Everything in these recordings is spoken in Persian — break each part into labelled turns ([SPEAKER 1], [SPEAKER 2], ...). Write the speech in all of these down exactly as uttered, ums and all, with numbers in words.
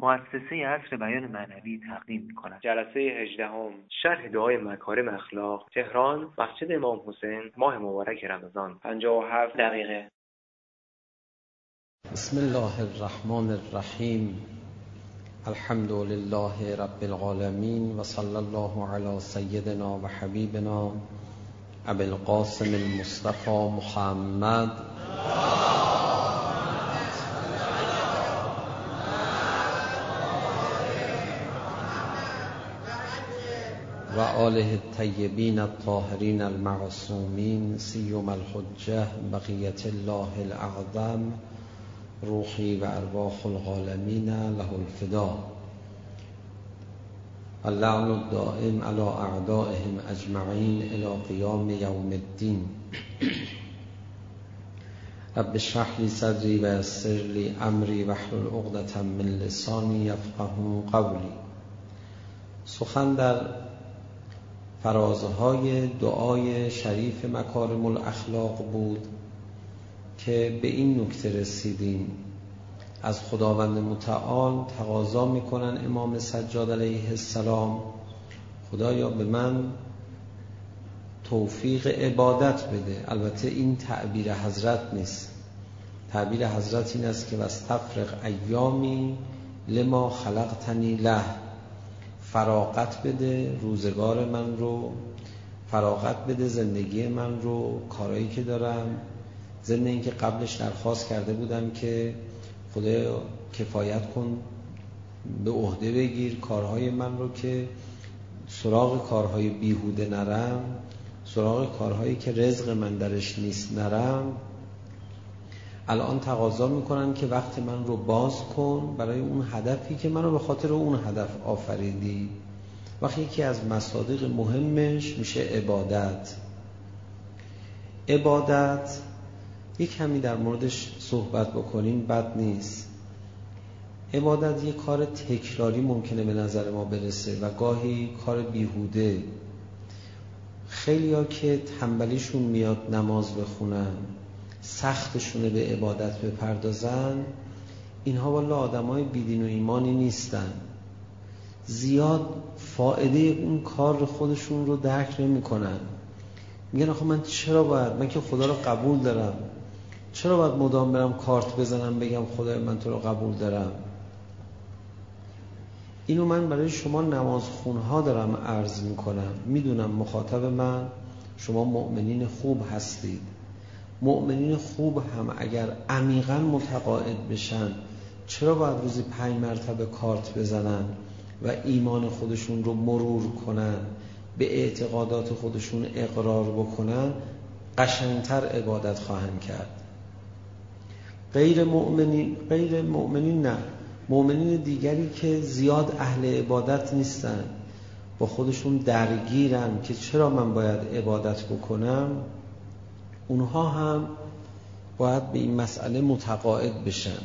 [SPEAKER 1] مؤسسه عصر بیان معنوی تقدیم می‌کند.
[SPEAKER 2] جلسه هجدهم شرح دعای مکارم اخلاق، تهران، مسجد امام حسین، ماه مبارک رمضان، پنجاه و هفت دقیقه.
[SPEAKER 3] بسم الله الرحمن الرحیم. الحمد لله رب العالمین و صلی الله علی سیدنا و حبیبنا ابی القاسم المصطفى محمد و آله الطیبین الطاهرین المعصومین سیما الحجة بقیة الله الاعظم روحی و ارواح العالمین له الفدا. اللعن الدائم علی اعدائهم اجمعین الی قیام یوم الدین. رب اشرح لی صدری و یسر لی امری واحلل عقدة من لسانی یفقهوا قولی. سخن در فرازهای دعای شریف مکارم الاخلاق بود که به این نکته رسیدیم: از خداوند متعال تقاضا میکنن امام سجاد علیه السلام خدایا به من توفیق عبادت بده. البته این تعبیر حضرت نیست، تعبیر حضرت این است که واستفرغ ایامی لما خلقتنی له، فراغت بده روزگار من رو، فراغت بده زندگی من رو، کارهایی که دارم. ضمن این که قبلش درخواست کرده بودم که خدایا کفایت کن، به عهده بگیر کارهای من رو که سراغ کارهای بیهوده نرم، سراغ کارهایی که رزق من درش نیست نرم. الان تقاضا میکنن که وقت من رو باز کن برای اون هدفی که منو به خاطر اون هدف آفریدی. وقتی یکی از مصادیق مهمش میشه عبادت. عبادت یک کمی در موردش صحبت بکنیم بد نیست. عبادت یک کار تکراری ممکنه به نظر ما برسه و گاهی کار بیهوده. خیلی ها که تنبلیشون میاد نماز بخونن، سختشونه به عبادت بپردازن، اینها والا آدم های بیدین و ایمانی نیستن. زیاد فایده اون کار خودشون رو درک نمی کنن. میگن آخه من چرا باید، من که خدا رو قبول دارم، چرا باید مدام برم کارت بزنم بگم خدای من تو رو قبول دارم. اینو من برای شما نماز خونها دارم عرض میکنم. میدونم مخاطب من شما مؤمنین خوب هستید. مؤمنین خوب هم اگر عمیقاً متقاعد بشن چرا باید روزی پنج مرتبه کارت بزنن و ایمان خودشون رو مرور کنن، به اعتقادات خودشون اقرار بکنن، قشنگتر عبادت خواهند کرد. غیر مؤمنین غیر مؤمنین نه، مؤمنین دیگری که زیاد اهل عبادت نیستن، با خودشون درگیرن که چرا من باید عبادت بکنم، اونها هم باید به این مسئله متقاعد بشن.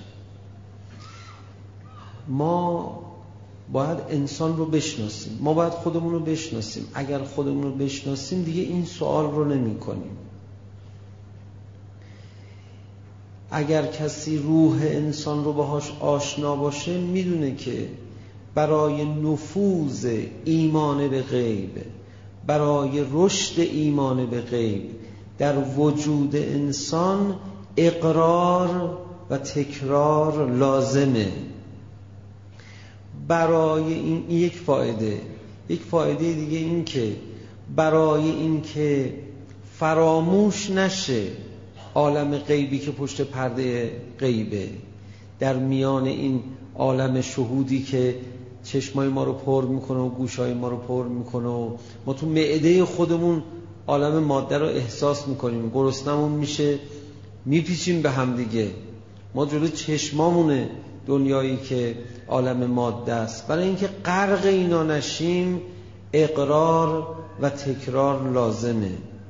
[SPEAKER 3] ما باید انسان رو بشناسیم، ما باید خودمون رو بشناسیم. اگر خودمون رو بشناسیم دیگه این سوال رو نمی کنیم. اگر کسی روح انسان رو باهاش آشنا باشه میدونه که برای نفوذ ایمان به غیب، برای رشد ایمان به غیب در وجود انسان اقرار و تکرار لازمه. برای این یک فایده یک فایده دیگه این که برای این که فراموش نشه عالم غیبی که پشت پرده غیبه، در میان این عالم شهودی که چشمای ما رو پر میکنه و گوشای ما رو پر میکنه و ما تو معده خودمون عالم ماده رو احساس میکنیم، گرسنمون میشه میپیچیم به هم دیگه. ما جلو چشمامونه دنیایی که عالم ماده است. برای اینکه غرق اینا نشیم اقرار و تکرار لازمه.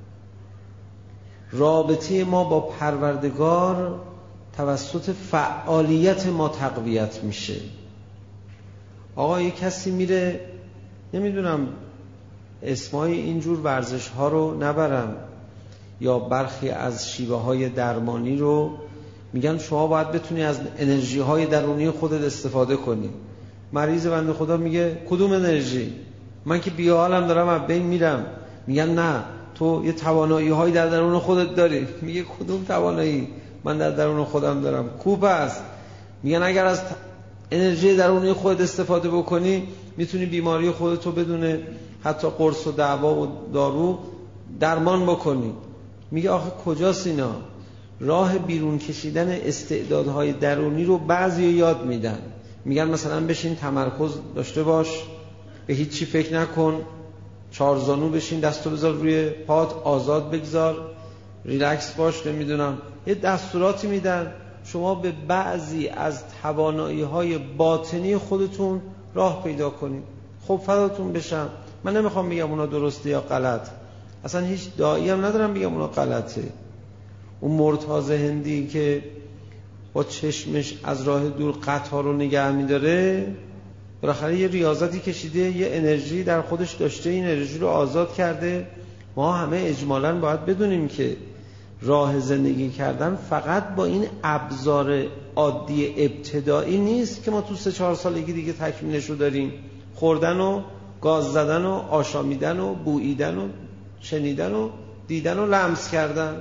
[SPEAKER 3] رابطه ما با پروردگار توسط فعالیت ما تقویت میشه. آقا یک کسی میره، نمیدونم اسمای اینجور ورزش ها رو نبرم یا برخی از شیوه های درمانی رو، میگن شما باید بتونی از انرژی های درونی خودت استفاده کنی. مریض بنده خدا میگه کدوم انرژی؟ من که بی حالم دارم از بین میرم. میگن نه تو یه توانایی هایی در درون خودت داری. میگه کدوم توانایی من در درون خودم دارم؟ کوب است. میگن اگر از انرژی درونی خودت استفاده بکنی میتونی بیماری خودتو بدون حتی قرص و دعوا و دارو درمان بکنی. میگه آخه کجاست اینا؟ راه بیرون کشیدن استعدادهای درونی رو بعضی یاد میدن. میگن مثلا بشین تمرکز داشته باش، به هیچ چی فکر نکن، چارزانو بشین، دستو بذار روی پات، آزاد بگذار، ریلکس باش، نمیدونم یه دستوراتی میدن شما به بعضی از توانایی‌های باطنی خودتون راه پیدا کنید. خب فداتون بشم، من نمیخوام بگم اونا درسته یا غلط، اصلا هیچ داعی هم ندارم بگم اونا غلطه. اون مرتاض هندی که با چشمش از راه دور قطار رو نگه میداره، بالاخره یه ریاضتی کشیده، یه انرژی در خودش داشته، این انرژی رو آزاد کرده. ما همه اجمالاً باید بدونیم که راه زندگی کردن فقط با این ابزار عادی ابتدایی نیست که ما تو سه چهار سالگی دیگه تکمیلش رو داریم. خوردن و گاز زدن و آشامیدن و بوییدن و شنیدن و دیدن و لمس کردن.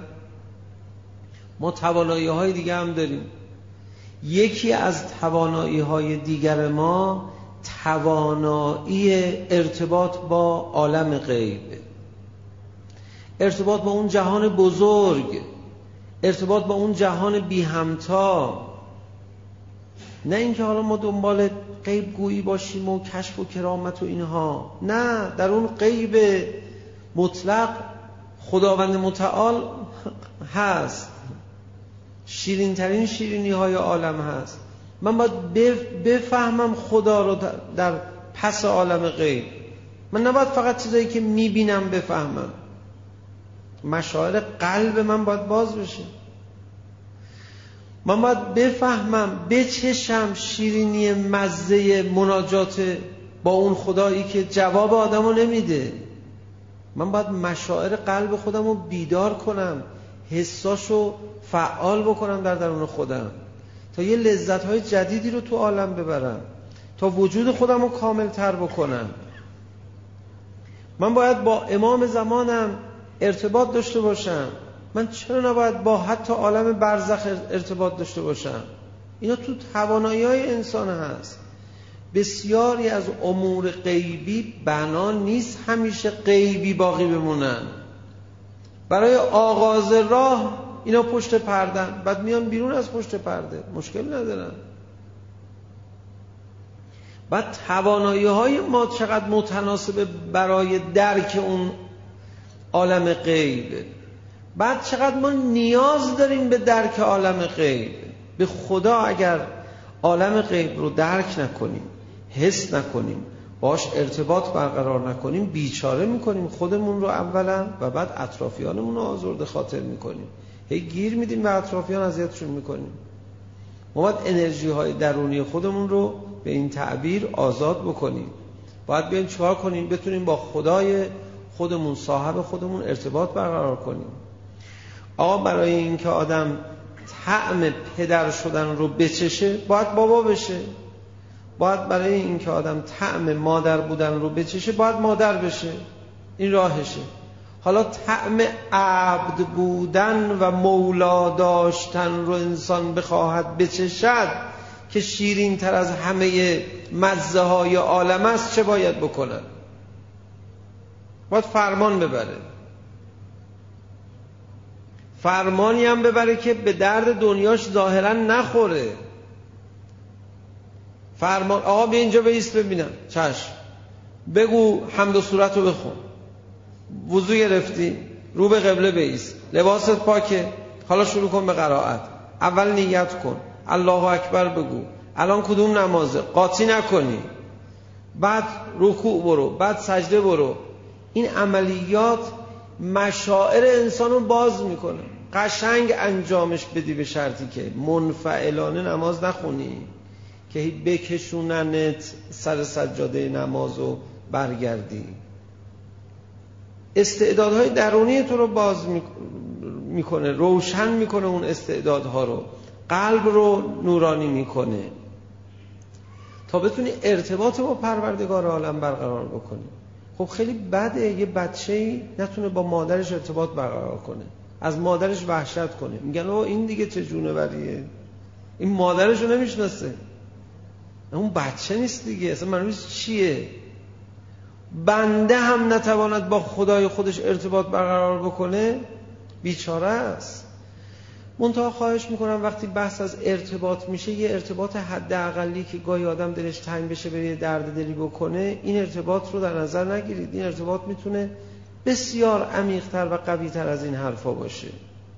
[SPEAKER 3] ما توانایی های دیگه هم داریم. یکی از توانایی های دیگر ما توانایی ارتباط با عالم غیب، ارتباط با اون جهان بزرگ، ارتباط با اون جهان بی همتا. نه اینکه حالا ما دنبال غیب گویی باشیم و کشف و کرامت و اینها، نه، در اون غیب مطلق خداوند متعال هست، شیرین ترین شیرینی های عالم هست. من باید بفهمم خدا رو در پس عالم غیب. من نباید فقط چیزایی که میبینم بفهمم. مشاعر قلب من باید باز بشه. من باید بفهمم، بچشم شیرینی مزه مناجات با اون خدایی که جواب آدمو نمیده. من باید مشاعر قلب خودم رو بیدار کنم، حساشو فعال بکنم در درون خودم تا یه لذت‌های جدیدی رو تو عالم ببرم، تا وجود خودم رو کامل تر بکنم. من باید با امام زمانم ارتباط داشته باشم. من چرا نباید با حتی عالم برزخ ارتباط داشته باشم؟ اینا تو توانایی‌های انسان هست. بسیاری از امور غیبی بنا نیست همیشه غیبی باقی بمونن. برای آغاز راه اینا پشت پردن، بعد میان بیرون از پشت پرده، مشکل ندارن. بعد توانایی‌های ما چقدر متناسب برای درک اون عالم غیب. بعد چقدر ما نیاز داریم به درک عالم غیب. به خدا اگر عالم غیب رو درک نکنیم، حس نکنیم، باش ارتباط برقرار نکنیم، بیچاره میکنیم خودمون رو اولا و بعد اطرافیانمون رو آزرده خاطر میکنیم. هی گیر میدیم به اطرافیان، اذیتشون میکنیم. ما باید انرژی های درونی خودمون رو به این تعبیر آزاد بکنیم. باید بیایم چیکار کنیم؟ بتونیم با خدای خودمون، صاحب خودمون ارتباط برقرار کنیم. آقا برای اینکه آدم طعم پدر شدن رو بچشه باید بابا بشه. باید برای اینکه آدم طعم مادر بودن رو بچشه باید مادر بشه. این راهشه. حالا طعم عبد بودن و مولا داشتن رو انسان بخواهد بچشد که شیرین تر از همه مزه های عالم است، چه باید بکنه؟ باید فرمان ببره. فرمانی هم ببره که به درد دنیاش ظاهرا نخوره. فرمان آقا بیا اینجا بایست ببینم. چشم. بگو حمد و سورت رو بخون. وضو گرفتی؟ رو به قبله بایست. لباست پاکه؟ حالا شروع کن به قرائت. اول نیت کن. الله اکبر بگو. الان کدوم نمازه؟ قاطی نکنی. بعد رکوع برو، بعد سجده برو. این عملیات مشاعر انسان رو باز میکنه. قشنگ انجامش بدی، به شرطی که منفعلانه نماز نخونی که بکشوننت سر سجاده نماز و برگردی. استعدادهای درونی تو رو باز میکنه، روشن میکنه اون استعدادها رو، قلب رو نورانی میکنه. تا بتونی ارتباط با پروردگار عالم برقرار بکنی. خب خیلی بده یه بچه‌ای نتونه با مادرش ارتباط برقرار کنه، از مادرش وحشت کنه، میگن او این دیگه چه جونوریه، این مادرش رو نمیشناسه، اون بچه نیست دیگه، اصلا منظورش چیه؟ بنده هم نتواند با خدای خودش ارتباط برقرار بکنه، بیچاره است. منتها خواهش میکنم وقتی بحث از ارتباط میشه، یه ارتباط حداقلی که گاهی آدم دلش تنگ بشه بره درد دلی بکنه، این ارتباط رو در نظر نگیرید. این ارتباط میتونه بسیار عمیق‌تر و قوی‌تر از این حرفا باشه.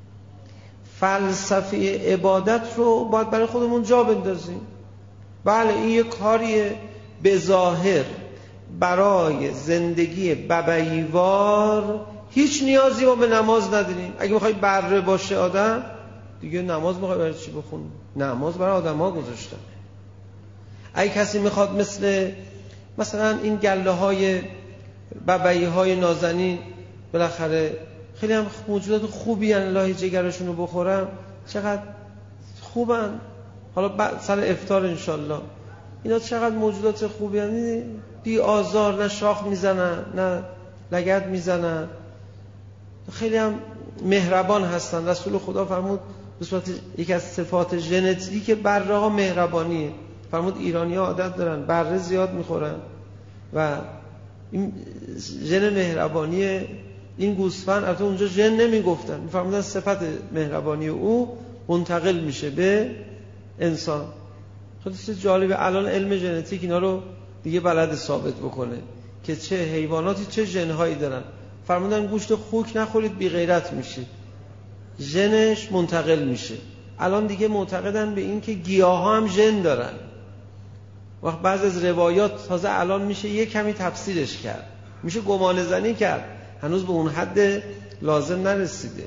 [SPEAKER 3] فلسفه عبادت رو باید برای خودمون جا بندازیم. بله این یه کاریه به ظاهر برای زندگی ببیوار هیچ نیازی ما به نماز نداریم. اگه میخوای بره باشه آدم دیگه نماز میخوای برای چی بخونی؟ نماز برای آدم ها گذاشتن. اگه کسی میخواد مثل مثلا این گله های ببعی های نازنین بالاخره خیلی هم موجودات خوبی ان الله جگرشون رو بخورم، چقدر خوبن، حالا سر افطار انشالله اینا چقدر موجودات خوبی ان، بی آزار، نه شاخ میزنن نه لگد میزنن، خیلی هم مهربان هستن. رسول خدا فرمود به صورت یکی از صفات ژنتیک بره ها مهربانیه. فرمود ایرانی ها عادت دارن بره زیاد میخورن و این ژن مهربانی این گوسفند، البته اونجا ژن نمیگفتن، میفرمودن صفت مهربانی او منتقل میشه به انسان. خیلی جالبه الان علم ژنتیک اینا رو دیگه بلد ثابت بکنه که چه حیواناتی چه ژن‌هایی دارن. فرمودن گوشت خوک نخورید بی غیرت میشید، ژنش منتقل میشه. الان دیگه معتقدن به این که گیاها هم ژن دارن. وقت بعض از روایات تازه الان میشه یه کمی تفسیرش کرد، میشه گمان زنی کرد، هنوز به اون حد لازم نرسیده.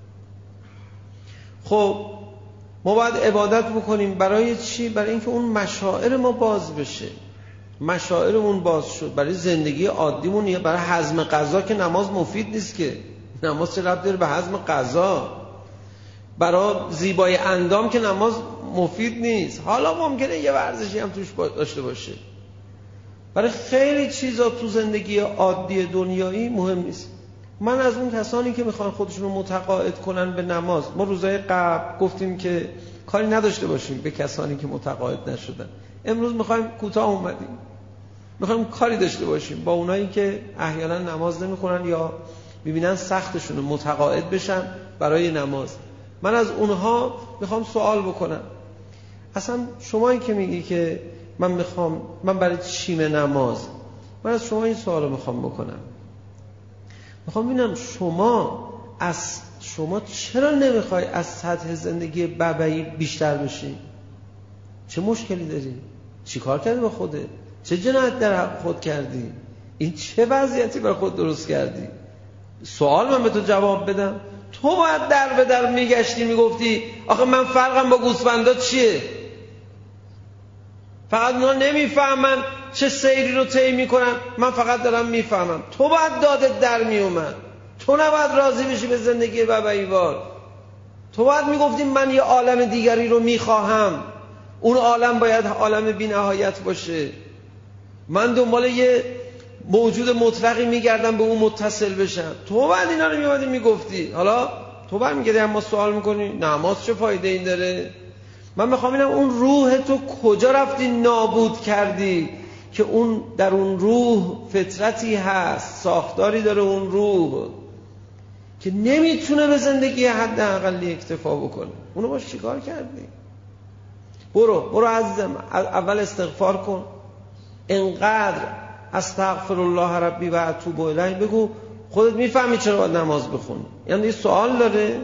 [SPEAKER 3] خب ما باید عبادت بکنیم برای چی؟ برای اینکه اون مشاعر ما باز بشه. مشاعرمون باز شد برای زندگی عادیمون، یا برای هضم غذا که نماز مفید نیست که، نماز چه ربطی داره به هضم غذا؟ برای زیبای اندام که نماز مفید نیست. حالا ممکنه یه ورزشی هم توش داشته باشه، برای خیلی چیزا تو زندگی عادی دنیایی مهم نیست. من از اون کسانی که میخوان خودشون رو متقاعد کنن به نماز، ما روزای قبل گفتیم که کاری نداشته باشیم به کسانی که متقاعد نشدن. امروز میخوایم کوتاه اومدیم، میخوایم کاری داشته باشیم با اونایی که احیانا نماز نمیخونن یا میبینن سختشونه متقاعد بشن برای نماز. من از اونها میخوام سوال بکنم، اصلا شمایی که میگی که من میخوام من برای چیم نماز، من از شما این سوال رو میخوام بکنم، میخوام ببینم شما از شما چرا نمیخوای از سطح زندگی ببعی بیشتر بشی؟ چه مشکلی داری؟ چی کار کردی با خودت؟ چه جنایت در خود کردی؟ این چه وضعیتی برای خود درست کردی؟ سوال من به تو جواب بدم. تو باید در به در میگشتی میگفتی آخه من فرقم با گوسفندا چیه؟ فقط اونا نمیفهمن چه سیری رو طی میکنن، من فقط دارم میفهمم. تو باید دادت در میومد، تو نباید راضی بشی به زندگی ببعیوار. تو باید میگفتی من یه عالم دیگری رو میخواهم، اون عالم باید عالم بی نهایت باشه. من دنبال یه موجود مطلقی میگردم به اون متصل بشم. تو بعد اینا رو میومدی میگفتی. حالا تو بعد میگردی اما سوال میکنی نماز چه فایده این داره؟ من میخوام ببینم اون روح تو کجا رفتی نابود کردی که اون در اون روح فطرتی هست، ساختاری داره اون روح که نمیتونه به زندگی حد اقلی اکتفا بکنه. اونو باش چیکار کردی؟ برو برو عزیزم اول استغفار کن، انقدر استغفر الله ربی و اتوب الیه بگو، خودت میفهمی چرا باید نماز بخونی. یعنی سوال داره.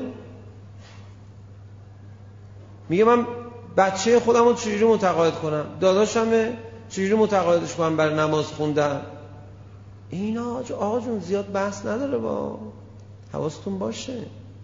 [SPEAKER 3] میگه من بچه خودم رو چجوری متقاعد کنم، داداشمه چجوری متقاعدش کنم برای نماز خوندن. اینا آقا جون زیاد بحث نداره، با حواستون باشه.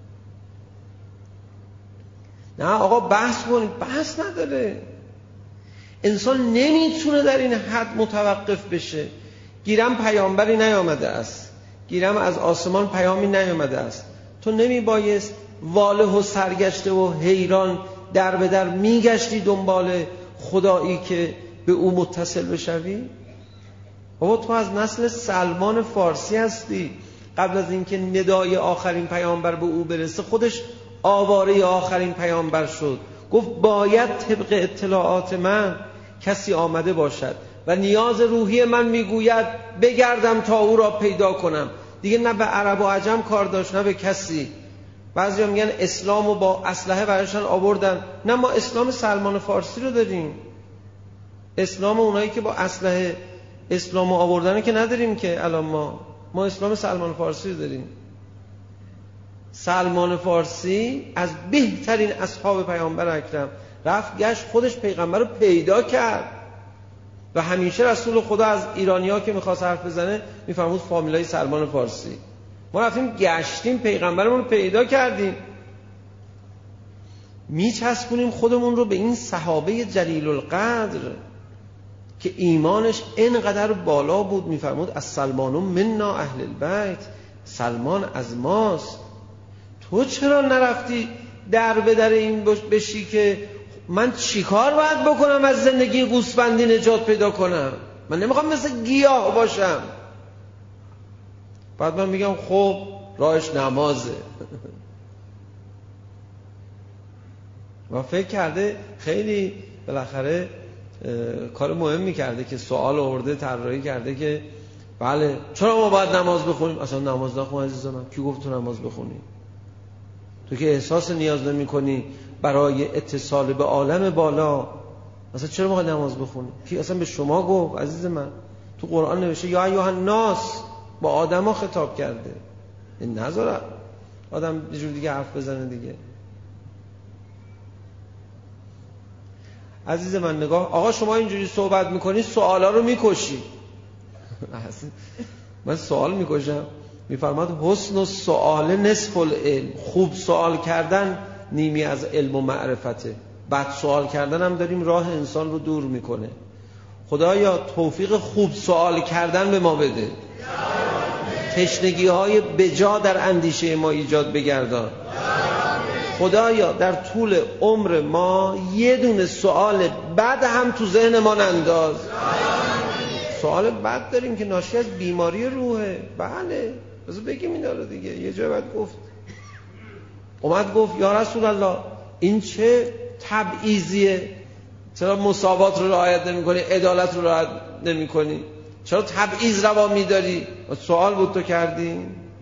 [SPEAKER 3] نه آقا بحث کنید، بحث نداره. انسان نمیتونه در این حد متوقف بشه. گیرم پیامبری نیامده است، گیرم از آسمان پیامی نیامده است. تو نمیبایست واله و سرگشته و حیران در به در میگشتی دنبال خدایی که به او متصل بشوی؟ بابا تو از نسل سلمان فارسی هستی. قبل از اینکه ندای آخرین پیامبر به او برسه خودش آواره آخرین پیامبر شد. گفت باید طبق اطلاعات من کسی آمده باشد و نیاز روحی من میگوید بگردم تا او را پیدا کنم. دیگه نه به عرب و عجم کار داشت نه به کسی. بعضیا میگن اسلامو با اسلحه براشون آوردن. نه، ما اسلام سلمان فارسی رو داریم. اسلام اونایی که با اسلحه اسلامو آوردن که نداریم که الان ما ما اسلام سلمان فارسی رو داریم. سلمان فارسی از بهترین اصحاب پیامبر اکرم رفت گشت خودش پیغمبر رو پیدا کرد و همیشه رسول خدا از ایرانی‌ها که می‌خواست حرف بزنه می‌فرمود فامیلای سلمان فارسی. ما رفتیم گشتیم پیغمبرمون رو پیدا کردیم. میچسبونیم خودمون رو به این صحابه جلیل القدر که ایمانش اینقدر بالا بود. میفرمود از سلمان منا اهل البیت، سلمان از ماست. تو چرا نرفتی در به در این بشی که من چیکار باید بکنم از زندگی گوسفندی نجات پیدا کنم؟ من نمیخوام مثل گیاه باشم. بعد من میگم خب راهش نمازه. و فکر کرده خیلی بالاخره کار مهمی کرده که سوال آورده، طراحی کرده که بله چرا ما باید نماز بخونیم؟ اصلا نماز نخون عزیز من. کی گفت تو نماز بخونی؟ تو که احساس نیاز نمی کنی برای اتصال به عالم بالا، اصلا چرا ما نماز بخونیم؟ کی اصلا به شما گفت عزیز من؟ تو قرآن نوشته یا ایها الناس، با آدما خطاب کرده. این نذاره آدم یه جور دیگه حرف بزنه دیگه. عزیز من نگاه، آقا شما اینجوری صحبت میکنی سوالا رو میکشی. من سوال میکشم؟ میفرماد حسن السؤال نصف العلم. خوب سوال کردن نیمی از علم و معرفته. بد سوال کردن هم داریم راه انسان رو دور میکنه. خدایا توفیق خوب سوال کردن به ما بده. تشنگی های بجا در اندیشه ما ایجاد بگردان. خدایا در طول عمر ما یه دونه سوال بد هم تو ذهن ما ننداز. سوال بد داریم که ناشی از بیماری روحه. بله بذار بگیم اینا رو دیگه. یه جای بعد گفت اومد گفت یا رسول الله این چه تبعیضیه؟ چرا مساوات رو رعایت نمی کنی؟ عدالت رو رعایت نمی کنی؟ چرا تبعیض روا می داری؟ سوال بود تو کردی؟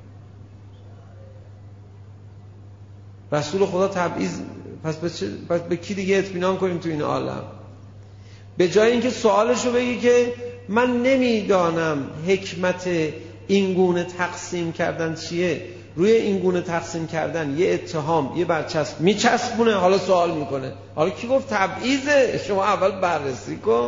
[SPEAKER 3] رسول خدا تبعیض پس به, چه؟ پس به کی دیگه اطمینان کنیم تو این عالم؟ به جای اینکه سوالشو بگی که من نمیدانم حکمت این گونه تقسیم کردن چیه، روی این گونه تقسیم کردن یه اتهام یه برچسب میچسبونه، حالا سوال میکنه حالا کی گفت تبعیضه؟ شما اول بررسی کن.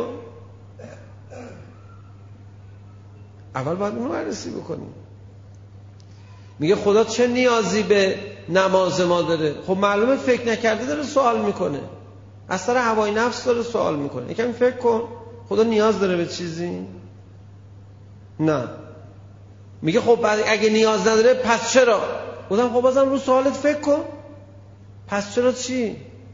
[SPEAKER 3] اول باید اونو بررسی بکنیم. میگه خدا چه نیازی به نماز ما داره؟ خب معلومه فکر نکرده داره سوال میکنه، از سر هوای نفس داره سوال میکنه. یکم فکر کن خدا نیاز داره به چیزی؟ نه. میگه خب اگه نیاز نداره پس چرا؟ گفتم خب بازم رو سوالت فکر کن. پس چرا چی؟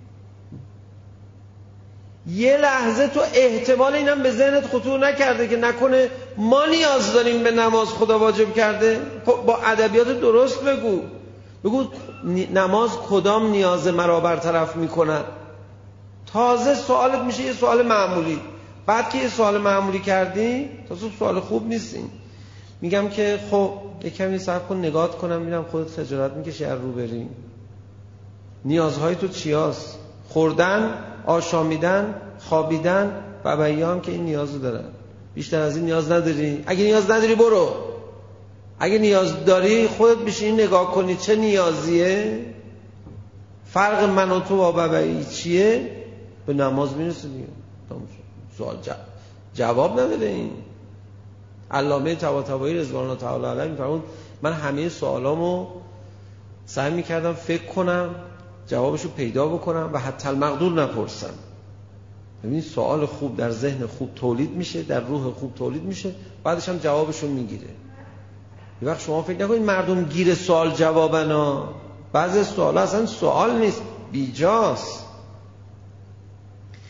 [SPEAKER 3] یه لحظه تو احتمال اینم به ذهنت خطور نکرده که نکنه ما نیاز داریم به نماز، خدا واجب کرده؟ خب با ادبیات درست بگو. بگو نماز کدام نیاز مرا برطرف میکنه؟ تازه سوالت میشه یه سوال معمولی. بعد که یه سوال معمولی کردی تازه سوال خوب نیستین. میگم که خب یک کمی صبر کن نگات کنم میرم خودت خجالت میکشی از رو بری. نیازهای تو چیاست؟ خوردن، آشامیدن، خوابیدن، بابایی هم که این نیازو دارن. بیشتر از این نیاز نداری؟ اگه نیاز نداری برو. اگه نیاز داری خودت بشین نگاه کنی چه نیازیه، فرق من و تو با بابایی چیه، به نماز میرسه دیگه. سوال جواب نداره. این علامه طباطبایی رضوان الله تعالی علیه میفرمود من همه سوالامو سعی میکردم فکر کنم جوابشو پیدا بکنم و حتی المقدور نپرسم. ببین سوال خوب در ذهن خوب تولید میشه، در روح خوب تولید میشه، بعدش هم جوابشو میگیره. یه وقت شما فکر نکنید مردم گیر سوال جوابنا. بعضی سوالا اصلا سوال نیست، بیجاست.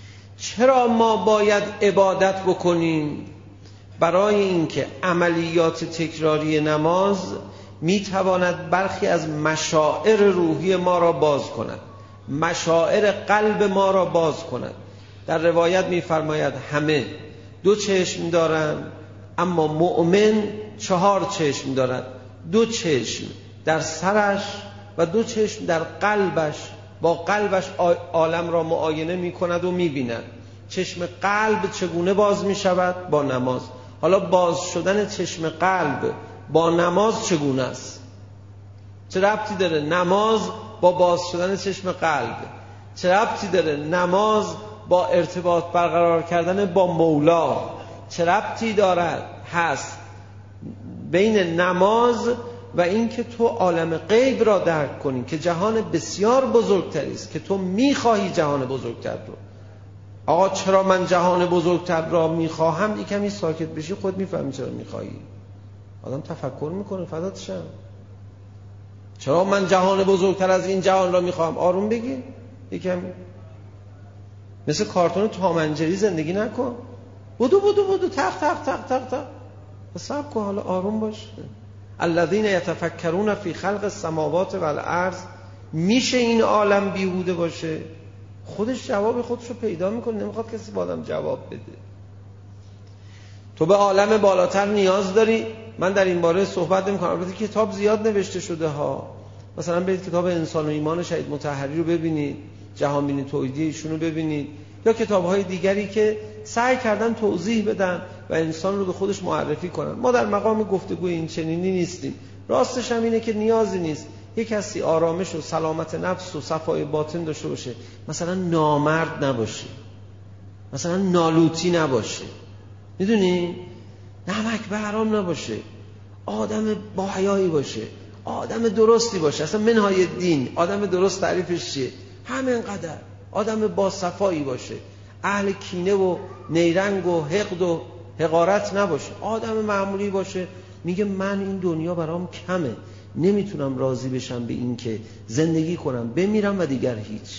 [SPEAKER 3] چرا ما باید عبادت بکنیم؟ برای اینکه عملیات تکراری نماز میتواند برخی از مشاعر روحی ما را باز کند، مشاعر قلب ما را باز کند. در روایت میفرماید همه دو چشم دارند، اما مؤمن چهار چشم دارد، دو چشم در سرش و دو چشم در قلبش. با قلبش عالم را معاینه می کند و می بیند. چشم قلب چگونه باز می شود؟ با نماز. حالا باز شدن چشم قلب با نماز چگونه است؟ چه ربطی داره نماز با باز شدن چشم قلب؟ چه ربطی داره نماز با ارتباط برقرار کردن با مولا؟ چه ربطی دارد هست بین نماز و اینکه تو عالم غیب را درک کنی که جهان بسیار بزرگتری است، که تو میخواهی جهان بزرگتر رو. آقا چرا من جهان بزرگتر را میخواهم؟ یکمی ساکت بشی خود میفهمی چرا میخوایی. آدم تفکر میکنه. فدات شم. چرا من جهان بزرگتر از این جهان را میخواهم؟ آروم بگی. یکمی مثل کارتون تام اند جری زندگی نکن. بودو بودو بودو تق تق تق تق تق. صبر کن، حالا آروم باش. الذین یتفکرون فی خلق السماوات و الارض. میشه این عالم بیهوده باشه؟ خودش جواب خودش رو پیدا میکنه، نمیخواد کسی با آدم جواب بده. تو به عالم بالاتر نیاز داری. من در این باره صحبت نمیکنم، البته کتاب زیاد نوشته شده ها. مثلا برید کتاب انسان و ایمان شهید مطهری رو ببینید، جهان بینی توحیدی ایشون رو ببینید، یا کتاب‌های دیگری که سعی کردن توضیح بدن و انسان رو به خودش معرفی کنن. ما در مقام گفتگوی این چنینی نیستیم. راستش هم اینه که نیازی نیست یک کسی آرامش و سلامت نفس و صفای باطن داشته باشه، مثلا نامرد نباشه، مثلا نالوتی نباشه، میدونی، نمک به حرام نباشه، آدم با حیایی باشه، آدم درستی باشه. اصلا منهای دین آدم درست تعریفش چیه؟ همینقدر آدم با صفایی باشه، اهل کینه و نیرنگ و حقد و حقارت نباشه، آدم معمولی باشه. میگه من این دنیا برام کمه، نمیتونم راضی بشم به این که زندگی کنم بمیرم و دیگر هیچ،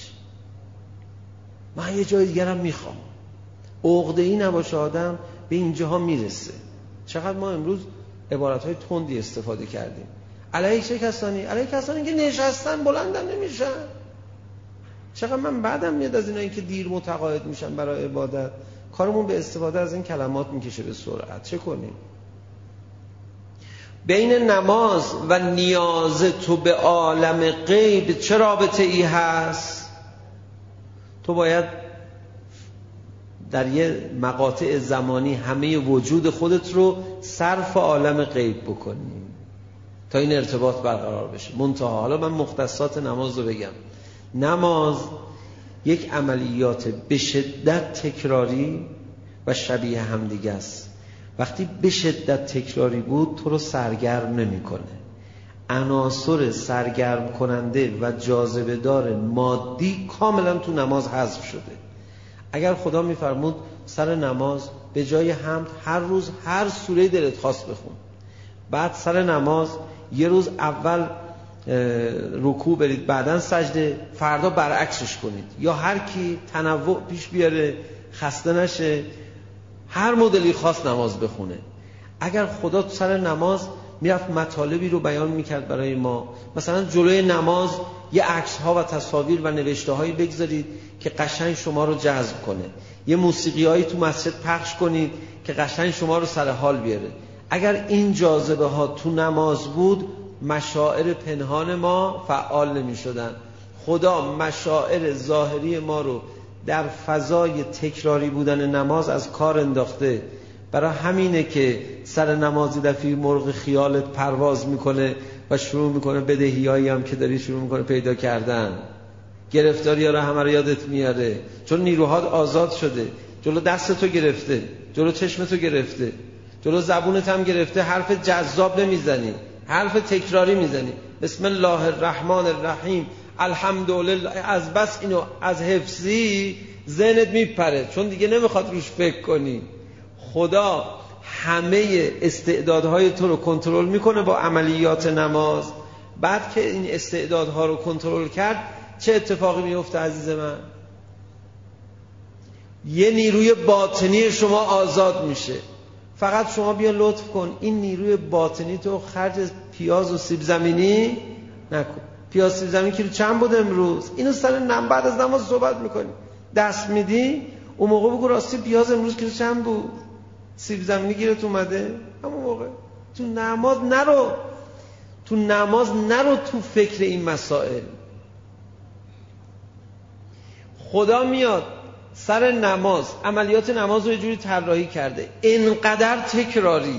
[SPEAKER 3] من یه جای دیگرم میخوام. عقده‌ای نباشه آدم، به اینجاها میرسه. چقدر ما امروز عبارتهای تندی استفاده کردیم علیه چه کسانی؟ علیه کسانی که نشستن بلندن نمیشن. چقدر من بعدم میاد از اینایی که دیر متقاعد میشن برای عبادت. کارمون به استفاده از این کلمات میکشه به سرعت. چه کنیم؟ بین نماز و نیاز تو به عالم غیب چه رابطه ای هست؟ تو باید در یه مقاطع زمانی همه وجود خودت رو صرف عالم غیب بکنی تا این ارتباط برقرار بشه. منتها حالا من مختصات نماز رو بگم. نماز یک عملیات به شدت تکراری و شبیه همدیگه است. وقتی به شدت تکراری بود تو رو سرگرم نمی‌کنه. عناصر سرگرم کننده و جاذبه دار مادی کاملا تو نماز حذف شده. اگر خدا میفرمود سر نماز به جای حمد هر روز هر سوره دلت خواست بخون، بعد سر نماز یه روز اول رکوع برید بعدن سجده، فردا برعکسش کنید، یا هر کی تنوع پیش بیاره خسته نشه هر مدلی خاص نماز بخونه. اگر خدا تو سر نماز میرفت مطالبی رو بیان میکرد برای ما، مثلا جلوی نماز یه عکس ها و تصاویر و نوشته هایی بگذارید که قشنگ شما رو جذب کنه، یه موسیقی هایی تو مسجد پخش کنید که قشنگ شما رو سر حال بیاره. اگر این جاذبه ها تو نماز بود مشاعر پنهان ما فعال نمی شدن. خدا مشاعر ظاهری ما رو در فضای تکراری بودن نماز از کار انداخته. برای همینه که سر نمازی دفعی مرغ خیالت پرواز میکنه و شروع میکنه بدهیایی هم که داری شروع میکنه پیدا کردن، گرفتاری ها رو همه رو یادت میاره، چون نیروهات آزاد شده. جلو دستتو گرفته، جلو چشمتو گرفته، جلو زبونت هم گرفته. حرف جذاب نمیزنی، حرف تکراری میزنی. بسم الله الرحمن الرحیم الحمدلله. از بس اینو از حفظی ذهنت میپره، چون دیگه نمیخواد روش فکر کنی. خدا همه استعدادهای تو رو کنترل میکنه با عملیات نماز. بعد که این استعدادها رو کنترل کرد چه اتفاقی میفته عزیز من؟ یه نیروی باطنی شما آزاد میشه. فقط شما بیا لطف کن این نیروی باطنی تو خرج پیاز و سیب زمینی نکن. پیاز سیب زمینی کیلو چند بود امروز؟ اینو سر نم بعد از نماز صحبت میکنی، دست میدی اون موقع بگو راستی پیاز امروز کیلو چند بود، سیب زمینی گیرت اومده همون موقع. تو نماز نرو، تو نماز نرو تو فکر این مسائل. خدا میاد سر نماز، عملیات نماز رو یه جوری طراحی کرده، انقدر تکراری،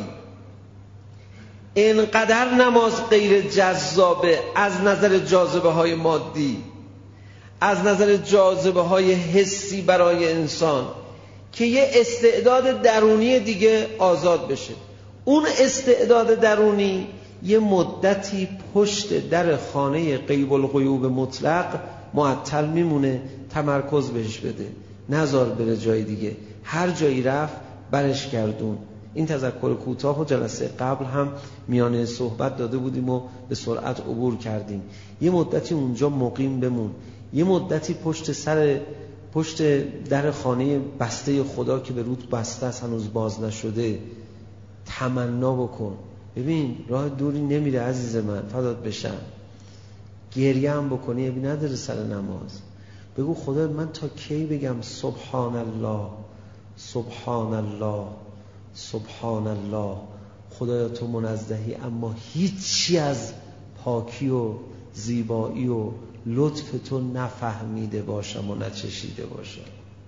[SPEAKER 3] انقدر نماز غیر جذابه از نظر جاذبه های مادی، از نظر جاذبه های حسی برای انسان، که یه استعداد درونی دیگه آزاد بشه. اون استعداد درونی یه مدتی پشت در خانه غیب الغیوب مطلق معطل میمونه، تمرکز بهش بده، نذار بره جای دیگه. هر جایی رفت برش گردون. این تذکر کوتاه و جلسه قبل هم میانه صحبت داده بودیم و به سرعت عبور کردیم. یه مدتی اونجا مقیم بمون، یه مدتی پشت سر پشت در خانه بسته خدا که به رود بسته است هنوز باز نشده تمنا بکن. ببین راه دوری نمیره عزیز من، فدات بشم. گریه هم بکنی ابی نداره سر نماز. بگو خدا من تا کی بگم سبحان الله سبحان الله سبحان الله، خدایا تو منزهی اما هیچی از پاکی و زیبایی و لطف تو نفهمیده باشم و نچشیده باشم.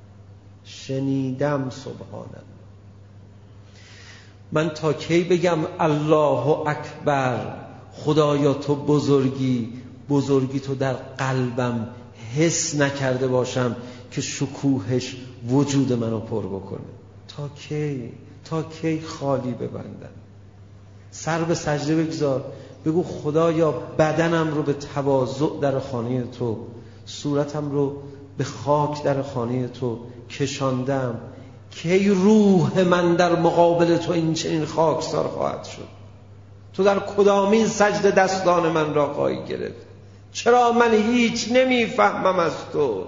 [SPEAKER 3] شنیدم سبحان الله. من تا کی بگم الله اکبر، خدایا تو بزرگی، بزرگی تو در قلبم حس نکرده باشم که شکوهش وجود منو پر بکنه. تا کی؟ تا کی خالی ببندم؟ سر به سجده بگذار، بگو خدایا بدنم رو به تواضع در خانه تو، صورتم رو به خاک در خانه تو کشاندم. کی روح من در مقابل تو این چنین خاکسار خواهد شد؟ تو در کدامین سجده دستان من را خواهی گرفت؟ چرا من هیچ نمیفهمم از تو؟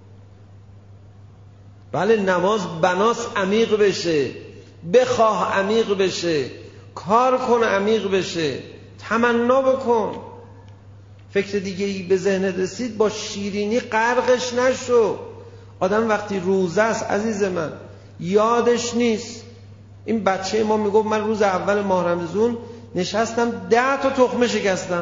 [SPEAKER 3] بله نماز بناس عمیق بشه، بخواه عمیق بشه، کار کن عمیق بشه، تمنا بکن. فکر دیگه ای به ذهنت رسید با شیرینی غرقش نشو. آدم وقتی روزه است عزیز من یادش نیست. این بچه ما میگفت من روز اول ماه رمضان نشستم ده تا تخمه شکستم،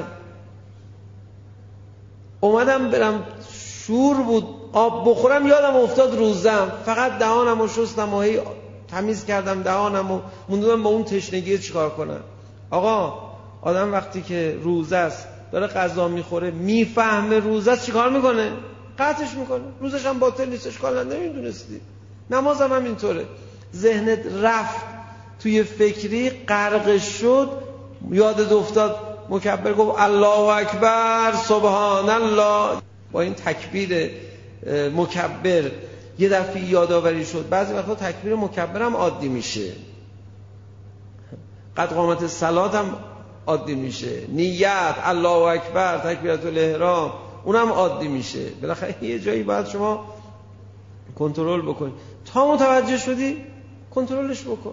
[SPEAKER 3] اومدم برم شور بود آب بخورم یادم افتاد روزم، فقط دهانم رو شستم و هی تمیز کردم دهانم و موندم با اون تشنگی چیکار کنم. آقا آدم وقتی که روزه است داره غذا میخوره میفهمه روزه است چیکار میکنه؟ قطعش میکنه. روزش هم باطل نیستش، کلا نمیدونستی. نماز هم همینطوره. ذهنت رفت توی فکری غرق شد، یادت افتاد مکبر گفت الله اکبر سبحان الله، با این تکبیر مکبر یه دفعه یادآوری شد. بعضی وقتا تکبیر مکبر هم عادی میشه، قد قامت صلات هم عادی میشه، نیت الله اکبر تکبیرت الاحرام اونم عادی میشه. بالاخره یه جایی باید شما کنترل بکنی. تا متوجه شدی کنترلش بکن.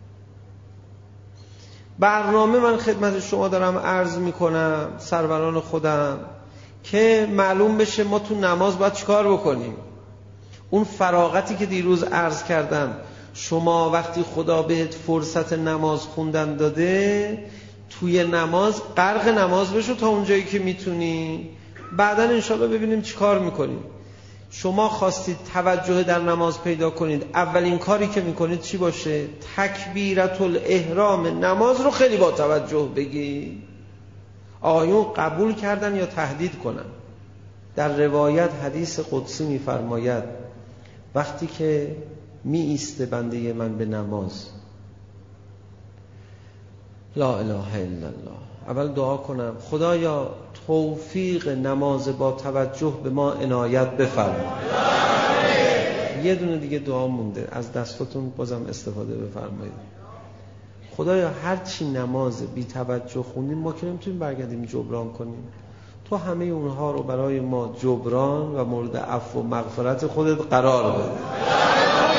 [SPEAKER 3] برنامه من خدمت شما دارم عرض میکنم سروران خودم که معلوم بشه ما تو نماز باید چیکار بکنیم. اون فراغتی که دیروز عرض کردم، شما وقتی خدا بهت فرصت نماز خوندن داده توی نماز غرق نماز بشو تا اونجایی که میتونی، بعداً انشالله ببینیم چیکار میکنیم. شما خواستید توجه در نماز پیدا کنید، اولین کاری که میکنید چی باشه؟ تکبیرت الاحرام نماز رو خیلی با توجه بگی. آیون قبول کردن یا تهدید کنن؟ در روایت حدیث قدسی میفرماید وقتی که می ایسته بنده من به نماز، لا اله الا الله، اول دعا کنم خدایا توفیق نماز با توجه به ما عنایت بفرما. یه دونه دیگه دعا مونده، از دستاتون بازم استفاده بفرمایید. خدایا هر چی نماز بی توجه خوندیم ما که نمیتونیم برگردیم جبران کنیم، تو همه اونها رو برای ما جبران و مورد عفو و مغفرت خودت قرار بده.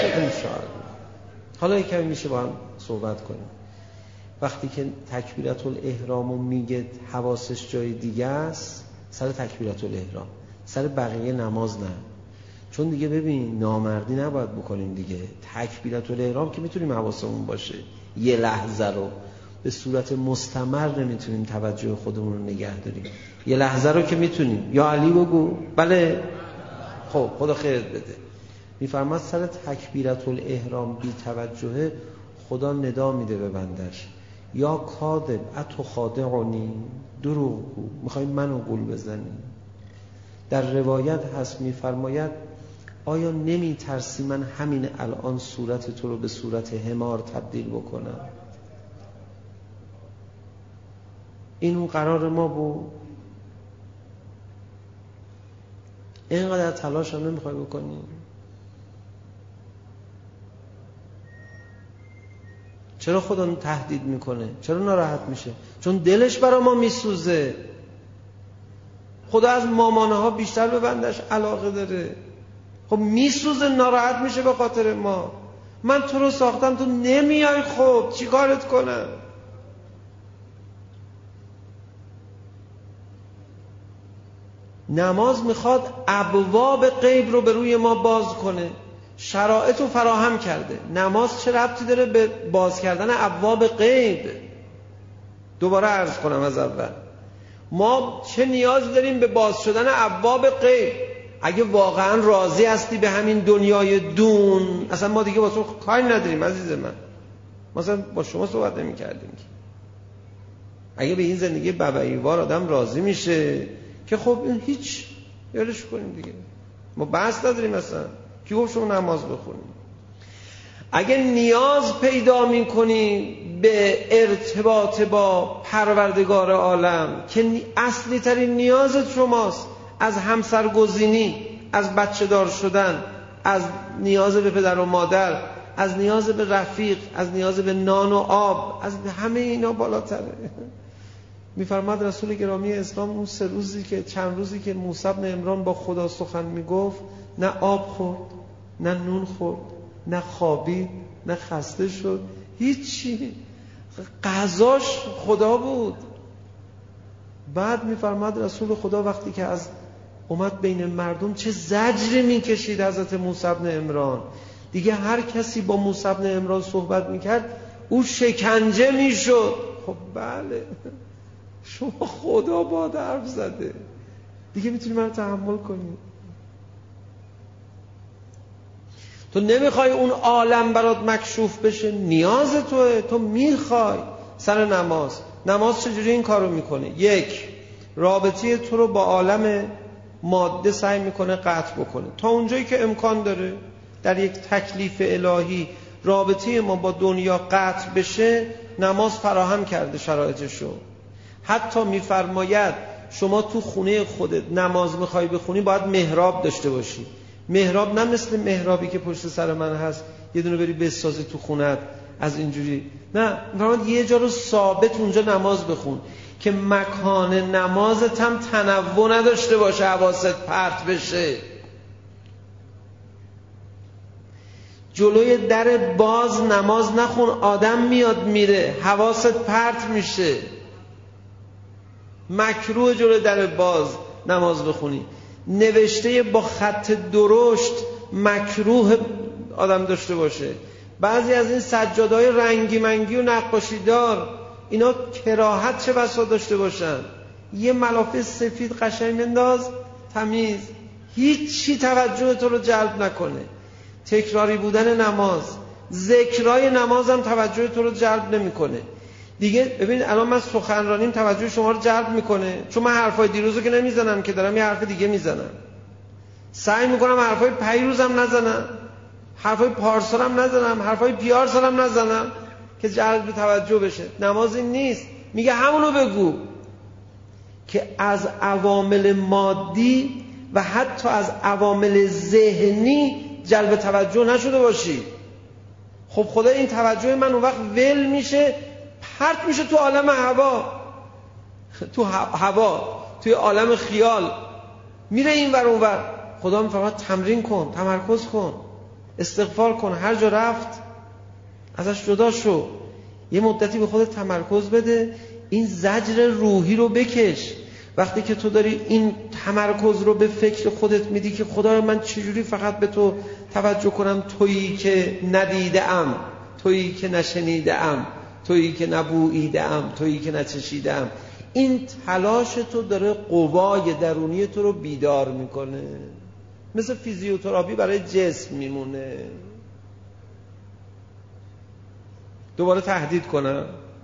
[SPEAKER 3] انشاءالله. حالا یک کمی میشه با هم صحبت کنیم. وقتی که تکبیرت الاحرامو میگه حواسش جای دیگه است، سر تکبیرت الاحرام، سر بقیه نماز نه. چون دیگه ببین نامردی نباید بکنیم دیگه. تکبیرت الاحرام که میتونیم حواسمون باشه، یه لحظه رو به صورت مستمر نمیتونیم توجه خودمون رو نگه داریم. یه لحظه رو که میتونیم. یا علی بگو. بله. خب خدا خیرت بده. میفرماد سر تکبیرت الاحرام بی توجهه خدا ندا میده به بندش، یا کاذب اتو خادعنی، دروغ گو، میخوای منو گول بزنی. در روایت هست میفرماید آیا نمی ترسی من همین الان صورت تو رو به صورت حمار تبدیل بکنم؟ این اون قرار ما بود. اینقدر تلاش هم نمیخوای بکنی. چرا خدا تهدید میکنه؟ چرا ناراحت میشه؟ چون دلش برا ما میسوزه. خدا از مامانه ها بیشتر به بندش علاقه داره. خب میسوزه، ناراحت میشه به خاطر ما. من تو رو ساختم تو نمیای، خب چی کارت کنم؟ نماز میخواد ابواب غیب رو به روی ما باز کنه. شرایط رو فراهم کرده. نماز چه ربطی داره به باز کردن ابواب غیب؟ دوباره عرض کنم از اول، ما چه نیاز داریم به باز شدن ابواب غیب؟ اگه واقعا راضی هستی به همین دنیای دون، اصلا ما دیگه با تو کاری نداریم عزیز من. مثلا با شما صحبت نمی کردیم. اگه به این زندگی ببعیوار آدم راضی میشه که خب این هیچ، یارش کنیم دیگه، ما بحث نداریم. اصلا کی گفت شما نماز بخونیم؟ اگه نیاز پیدا میکنی به ارتباط با پروردگار عالم که اصلی ترین نیازت شماست، از همسرگزینی، از بچه دار شدن، از نیاز به پدر و مادر، از نیاز به رفیق، از نیاز به نان و آب، از همه اینا بالاتره. میفرماد رسول گرامی اسلام اون سه روزی که چند روزی که موسی بن عمران با خدا سخن میگفت، نه آب خورد، نه نون خورد، نه خوابید، نه خسته شد، هیچی. غذاش خدا بود. بعد میفرماد رسول خدا وقتی که از اومد بین مردم چه زجری میکشید حضرت موسی بن عمران. دیگه هر کسی با موسی بن عمران صحبت میکرد او شکنجه میشد. خب بله، شما خدا با حرف زده، دیگه میتونی من رو تحمل کنی؟ تو نمیخوای اون عالم برات مکشوف بشه، نیاز توه، تو میخوای. سر نماز، نماز چجوری این کارو میکنه؟ یک، رابطه تو رو با عالم ماده سعی میکنه قطع بکنه تا اونجایی که امکان داره. در یک تکلیف الهی رابطه ما با دنیا قطع بشه، نماز فراهم کرده شرایطشو. حتی میفرماید شما تو خونه خودت نماز میخوای بخونی باید محراب داشته باشی. محراب نه مثل محرابی که پشت سر من هست یه دونه بری بسازی تو خونت از اینجوری، نه، میفرماید یه جا رو ثابت اونجا نماز بخون که مکان نمازت هم تنوع نداشته باشه، حواست پرت بشه. جلوی در باز نماز نخون، آدم میاد میره، حواست پرت میشه. مکروه جلوی در باز نماز بخونی. نوشته با خط درشت مکروه آدم داشته باشه. بعضی از این سجاده‌های رنگی منگی و نقاشی دار، اینا کراهت چه بسا داشته باشن. یه ملافه سفید قشنگ بنداز، تمیز، هیچی توجه تو رو جلب نکنه. تکراری بودن نماز، ذکرای نماز هم توجه تو رو جلب نمیکنه. دیگه ببین الان من سخنرانیم توجه شما رو جلب میکنه، چون من حرفای دیروزو که نمیزنم که دارم یه حرف دیگه میزنم. سعی میکنم حرفای پیروزم نزنم، حرفای پارسالم نزنم، حرفای پیارسالم نزنم که جلب توجه بشه. نماز این نیست. میگه همونو بگو که از عوامل مادی و حتی از عوامل ذهنی جلب توجه نشده باشی. خب خدا این توجه من اون وقت ول میشه، پرت میشه تو عالم هوا، تو هوا، توی عالم خیال، میره این ور اون ور. خدا میفرماید تمرین کن، تمرکز کن، استغفار کن، هر جا رفت ازش جدا شو، یه مدتی به خودت تمرکز بده، این زجر روحی رو بکش. وقتی که تو داری این تمرکز رو به فکر خودت میدی که خدایا من چجوری فقط به تو توجه کنم، تویی که ندیده‌ام، تویی که نشنیده‌ام، تویی که نبوییده‌ام، تویی که نچشیده‌ام، این تلاش تو داره قوای درونی تو رو بیدار میکنه. مثل فیزیوتراپی برای جسم میمونه. دوباره تهدید کنم.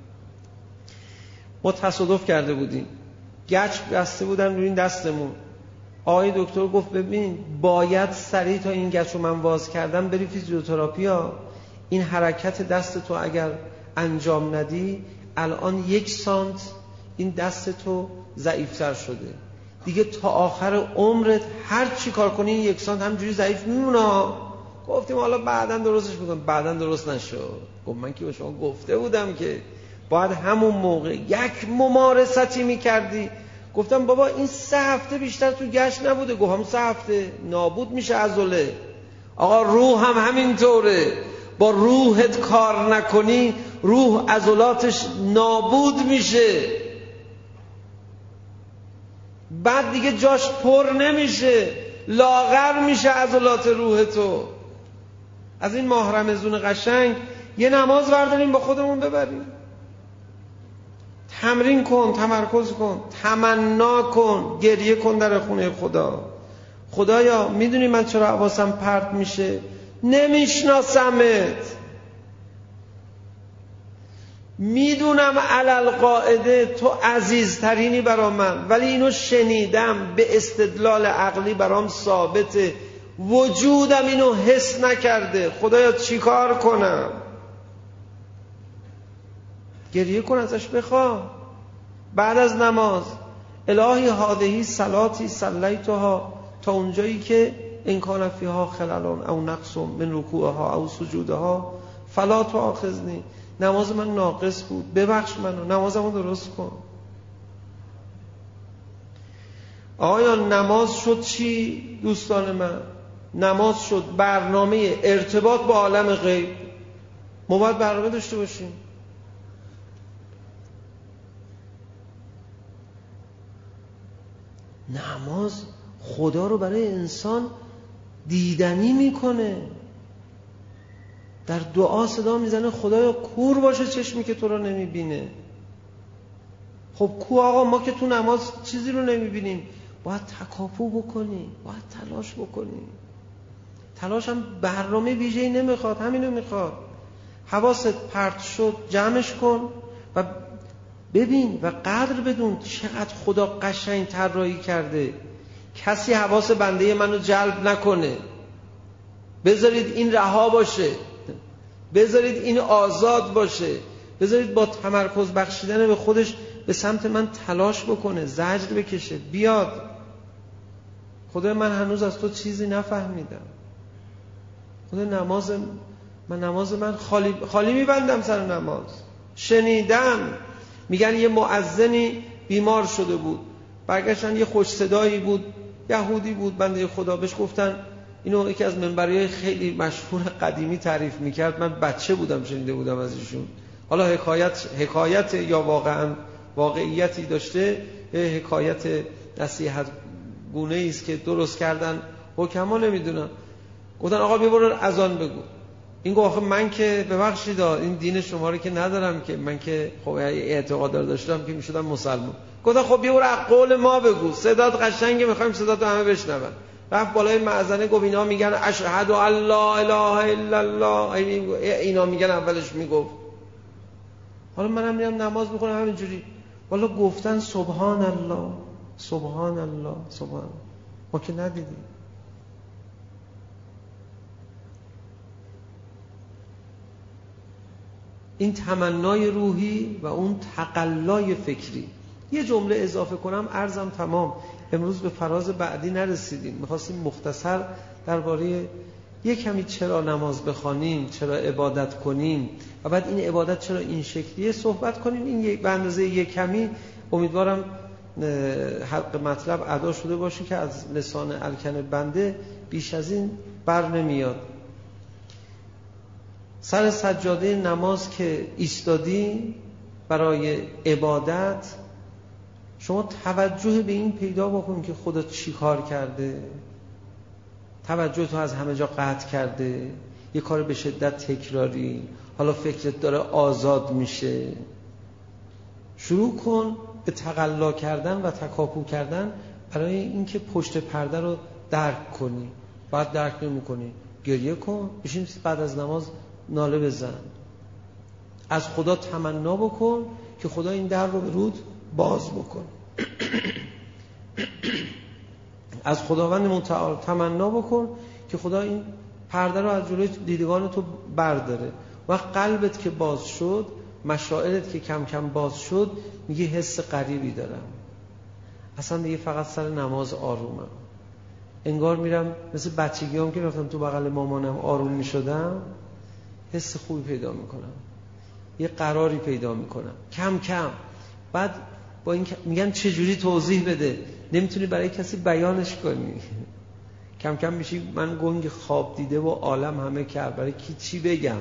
[SPEAKER 3] ما تصادف کرده بودیم، گچ بسته بودن روی این دستمون. آقای دکتر گفت ببین باید سریع تا این گچ رو من واز کردم بری فیزیوتراپی ها. این حرکت دست تو اگر انجام ندی الان یک سانت این دست تو ضعیفتر شده دیگه، تا آخر عمرت هر چی کار کنی این یک سانت همجوری ضعیف میمونه. گفتیم حالا بعداً درستش میکنم، بعداً درست نشد. گفت من که به شما گفته بودم که باید همون موقع یک ممارستی میکردی. گفتم بابا این سه هفته بیشتر تو گشت نبوده. گفت هم سه هفته نابود میشه عضله. آقا روح هم همینطوره، با روحت کار نکنی روح عضلاتش نابود میشه، بعد دیگه جاش پر نمیشه، لاغر میشه عضلات روح تو. از این ماه رمضان قشنگ یه نماز برداریم با خودمون ببریم، تمرین کن، تمرکز کن، تمنا کن، گریه کن در خونه خدا. خدایا میدونی من چرا حواسم پرت میشه؟ نمیشناسمت، میدونم علل قاعده تو عزیزترینی برا من، ولی اینو شنیدم به استدلال عقلی برام ثابته، وجودم اینو حس نکرده. خدایا چیکار کنم؟ گریه کن، ازش بخواه. بعد از نماز الهی هادهی صلاتی صلیتها، تا اونجایی که ان کان فیها خلل او نقص من رکوعها او سجودها فلا تؤاخذنی. نماز من ناقص بود، ببخش منو، نمازمو درست کن. آیا نماز شد چی دوستان من؟ نماز شد برنامه ارتباط با عالم غیب. ما باید برنامه داشته باشیم. نماز خدا رو برای انسان دیدنی میکنه. در دعا صدا میزنه خدایا کور باشه چشمی که تو رو نمیبینه. خب کو آقا، ما که تو نماز چیزی رو نمیبینیم. باید تکاپو بکنی، باید تلاش بکنی. تلاش هم برنامه ویژه‌ای نمیخواد، همینو میخواد. حواست پرت شد جمعش کن و ببین و قدر بدون چقدر خدا قشنگ طراحی کرده. کسی حواس بنده منو جلب نکنه. بذارید این رها باشه، بذارید این آزاد باشه، بذارید با تمرکز بخشیدن به خودش به سمت من تلاش بکنه، زجر بکشه، بیاد. خدا من هنوز از تو چیزی نفهمیدم. خدا نماز من نماز من خالی خالی میبندم سر نماز. شنیدم میگن یه مؤذنی بیمار شده بود، برگشتن یه خوش صدایی بود، یهودی بود بنده خدا، بهش گفتن، اینو یکی از منبرهای خیلی مشهور قدیمی تعریف میکرد، من بچه بودم شنیده بودم از ایشون. حالا حکایت حکایت یا واقعا واقعیتی داشته، حکایت نصیحت گونه ای است که درست کردن حکما، نمیدونم. گفتن آقا بیا برو اذان بگو. این گفت آخه من که ببخشید این دین شما رو که ندارم که، من که خب اعتقاد داشتم که میشدم مسلمان. گفتن خب بیا برو قول ما بگو، صدات قشنگه، میخوایم صداتو همه بشنون. رفت بالای مأذنه گفت اینا میگن اشهد ان لا اله الا الله، اینا میگن اولش میگفت. حالا منم میرم نماز میخونم همینجوری، والا گفتن سبحان الله سبحان الله سبحان الله، ما که ندیدیم. این تمنای روحی و اون تقلای فکری. یه جمله اضافه کنم عرضم تمام. امروز به فراز بعدی نرسیدیم، میخواستیم مختصر درباره یک کمی چرا نماز بخوانیم، چرا عبادت کنیم و بعد این عبادت چرا این شکلیه صحبت کنیم. این به اندازه یک کمی امیدوارم حق مطلب ادا شده باشه که از لسان الکن بنده بیش از این بر نمیاد. سر سجاده نماز که ایستادی برای عبادت، شما توجه به این پیدا بکن که خدا چی کار کرده. توجه تو از همه جا قطع کرده، یه کار به شدت تکراری، حالا فکرت داره آزاد میشه. شروع کن به تقلا کردن و تکاپو کردن برای اینکه پشت پرده رو درک کنی. بعد درک نمی کنی گریه کن، بشین بعد از نماز ناله بزن. از خدا تمنا بکن که خدا این در رو به رود باز بکن. از خداوند متعال تمنا بکن که خدا این پرده رو از جلوی دیدگان تو برداره. وقت قلبت که باز شد، مشاعرت که کم کم باز شد، میگه حس غریبی دارم، اصلا دیگه فقط سر نماز آرومم. انگار میرم مثل بچگیام که رفتم تو بغل مامانم آروم میشدم، حس خوبی پیدا میکنم، یه قراری پیدا میکنم کم کم. بعد با این میگن چجوری توضیح بده، نمیتونی برای کسی بیانش کنی. کم کم میشی من گنگ خواب دیده و عالم همه کرد، برای کی چی بگم.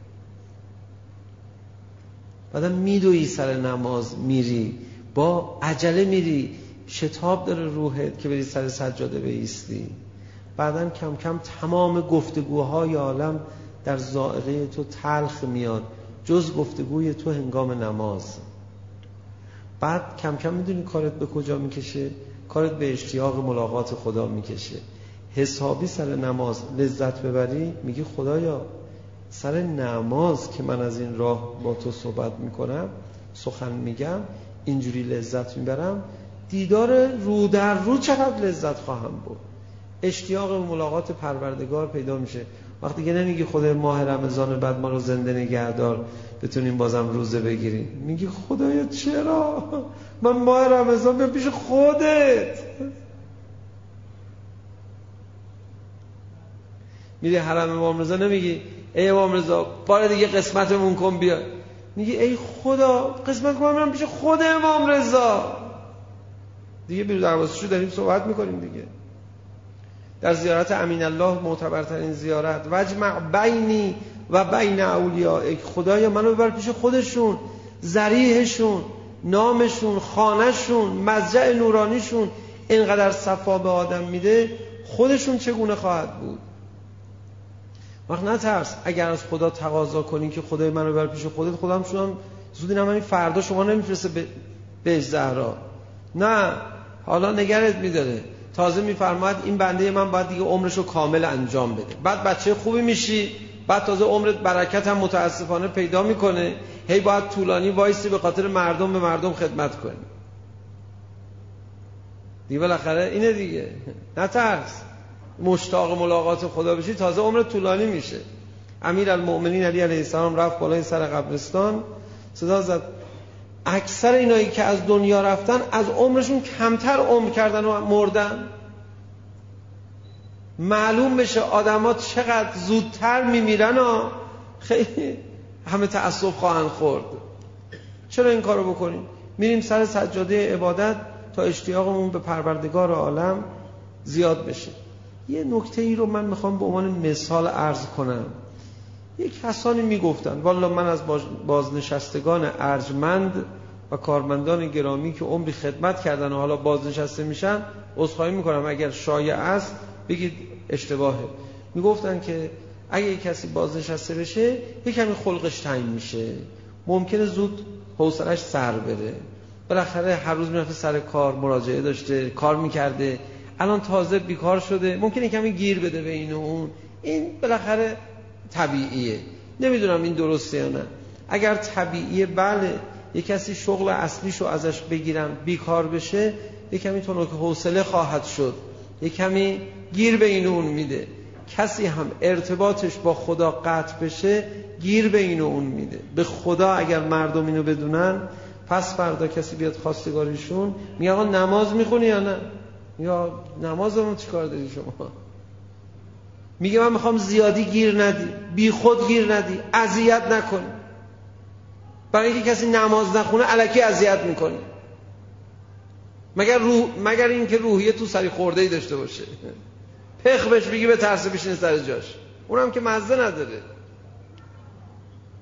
[SPEAKER 3] بعدم میدوی سر نماز میری، با عجله میری، شتاب داره روحت که بری سر سجاده بایستی. بعدم کم کم تمام گفتگوهای عالم در ذائقه تو تلخ میاد، جز گفتگوی تو هنگام نماز. بعد کم کم میدونی کارت به کجا میکشه؟ کارت به اشتیاق ملاقات خدا میکشه. حسابی سر نماز لذت ببری، میگی خدایا سر نماز که من از این راه با تو صحبت میکنم، سخن میگم، اینجوری لذت میبرم، دیدار رو در رو چقدر لذت خواهم بود. اشتیاق به ملاقات پروردگار پیدا میشه. وقتی که نمیگی خدای ماه رمضان بعد ما رو زنده نگهدار بتونیم بازم روزه بگیریم، میگی خدایا چرا من ماه رمضان بیام پیش خودت. میری حرم امام رضا، نمیگی ای امام رضا بار دیگه قسمتمون کن بیا، میگی ای خدا قسمت کن من پیش خود امام رضا. دیگه بیرو دروازه‌شو داریم صحبت میکنیم دیگه. در زیارت امین الله معتبرترین زیارت، وجمع بینی و بین اولیاء، خدایا منو ببر پیش خودشون، ذریحشون، نامشون، خانهشون، مضجع نورانیشون اینقدر صفا به آدم میده، خودشون چگونه خواهد بود. وقت نترس، اگر از خدا تقاضا کنی که خدای منو ببر پیش خودت، خدا هم شما زودی نمانی فردا شما نمیفرسته به بهش زهرا، نه حالا نگرت میداره، تازه میفرماید این بنده من باید دیگه عمرشو کامل انجام بده. بعد بچه خوبی میشی، بعد تازه عمرت برکت هم متاسفانه پیدا میکنه، هی باید طولانی وایسی به خاطر مردم به مردم خدمت کنی. دیگه بالاخره اینه دیگه. نترس، مشتاق ملاقات خدا بشی، تازه عمرت طولانی میشه. امیرالمؤمنین علی علیه السلام رفت بالای سر قبرستان، صدا زد اکثر اینایی که از دنیا رفتن از عمرشون کمتر عمر کردن و مردن. معلوم بشه آدم‌ها چقدر زودتر میمیرن و خیلی همه تأسف خواهند خورد. چرا این کارو بکنیم؟ میریم سر سجاده عبادت تا اشتیاقمون به پروردگار عالم زیاد بشه. یه نکته ای رو من میخوام به عنوان مثال عرض کنم. یک کسانی میگفتن والله من از بازنشستگان ارجمند و کارمندان گرامی که عمری خدمت کردن و حالا بازنشسته میشن عذرخواهی میکنم اگر شایع است بگید اشتباهه. میگفتن که اگه یک کسی بازنشسته بشه یک کمی خلقش تنگ میشه، ممکنه زود حوصله‌اش سر بره، بالاخره هر روز میرفته سر کار، مراجعه داشته، کار میکرده، الان تازه بیکار شده، ممکنه کمی گیر بده به این و اون. این بالاخره طبیعیه. نمیدونم این درسته یا نه. اگر طبیعیه بله، یک کسی شغل اصلیشو ازش بگیرن بیکار بشه، یک کمی تونک حوصله خواهد شد، یک کمی گیر به این و اون میده. کسی هم ارتباطش با خدا قطع بشه گیر به این و اون میده. به خدا اگر مردم اینو بدونن، پس فردا کسی بیاد خواستگاریشون میگه آقا نماز میخونی یا نه؟ یا نمازمون چیکار داری شما؟ میگه من میخوام زیادی گیر ندی، بی خود گیر ندی، اذیت نکن. برای اینکه کسی نماز نخونه الکی اذیت میکنه، مگر روح مگر اینکه روحیه تو سری خورده‌ای داشته باشه، پخ بهش بگی به ترس بشینه سر جاش، اونم که مزه نداره.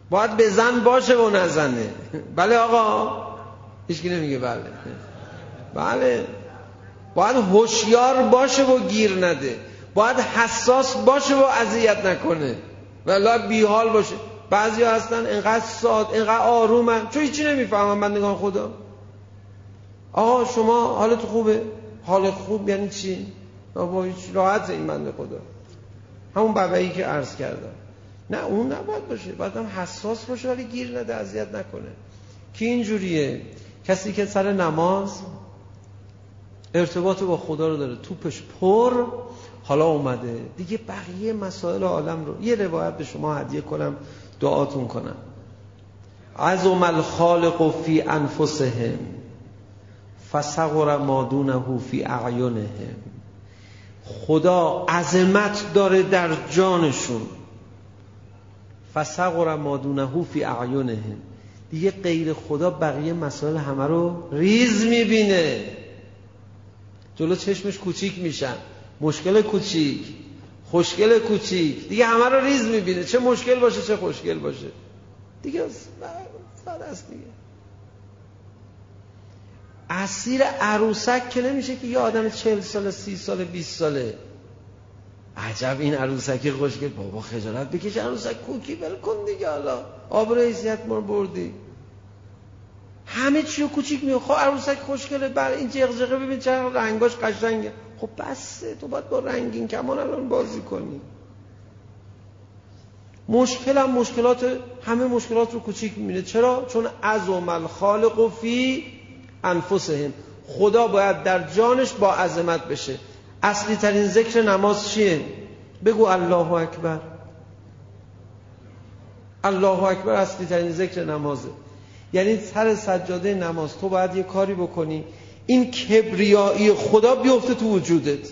[SPEAKER 3] باید بزن باشه و نزنه. بله آقا، هیچکی نمیگه بله. بله، باید هوشیار باشه و گیر نده، باید حساس باشه و اذیت نکنه، ولی بیحال باشه. بعضی هستن اینقدر ساد، اینقدر آرومن، چون هیچی نمیفهمن بندگان خدا. آقا شما حالت خوبه؟ حال خوب یعنی چی؟ با هیچ راحت این بنده خدا، همون بابایی که عرض کردم. نه اون نباید باشه، باید هم حساس باشه ولی گیر نده، اذیت نکنه. کی اینجوریه؟ کسی که سر نماز ارتباط با خدا رو داره، توپش پر، حالا اومده دیگه بقیه مسائل عالم رو. یه روایت به شما هدیه کنم دعاتون کنم. عظم الخالق فی انفسهم فصغر ما دونه فی اعینهم. خدا عظمت داره در جانشون، فصغر ما دونه فی اعینهم، دیگه غیر خدا بقیه مسائل همه رو ریز میبینه، جلو چشمش کوچیک میشن، مشکل کوچیک، خوشگل کوچیک، دیگه همه رو ریز میبینه، چه مشکل باشه چه خوشگل باشه، دیگه ساده است دیگه. اسیر عروسک که نمیشه که یه آدم چهل ساله، سی ساله، بیست ساله عجب این عروسکی خوشگل، بابا خجالت بکش، عروسک کوکی ول کن دیگه، حالا آبرو حیثیت ما بردی، همه چی رو کوچیک میگه. خب عروسک خوشگله، بله این جغجغه ببین چه رنگاش قشنگه، خب بسه، تو باید با رنگین کمان الان بازی کنی. مشکل هم مشکلات، همه مشکلات رو کوچیک میبینه. چرا؟ چون عظم الخالق فی انفسهم، خدا باید در جانش با عظمت بشه. اصلی ترین ذکر نماز چیه؟ بگو الله اکبر. الله اکبر اصلی ترین ذکر نمازه. یعنی سر سجاده نماز تو باید یه کاری بکنی این کبریایی خدا بیفته تو وجودت.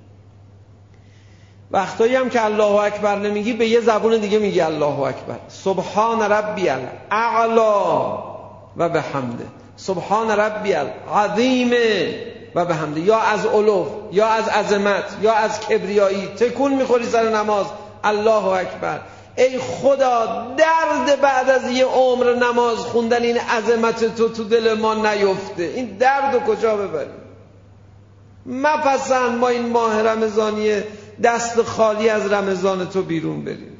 [SPEAKER 3] وقتایی هم که الله اکبر نمیگی به یه زبون دیگه میگی الله اکبر. سبحان ربی الاعلی و بحمده، سبحان ربی العظیم و بحمده، یا از علو یا از عظمت یا از کبریایی تکون میخوری سر نماز الله اکبر. ای خدا درد بعد از یه عمر نماز خوندن این عظمت تو تو دل ما نیفته، این درد رو کجا ببریم؟ مپسند ما این ماه رمضانی دست خالی از رمضان تو بیرون بریم.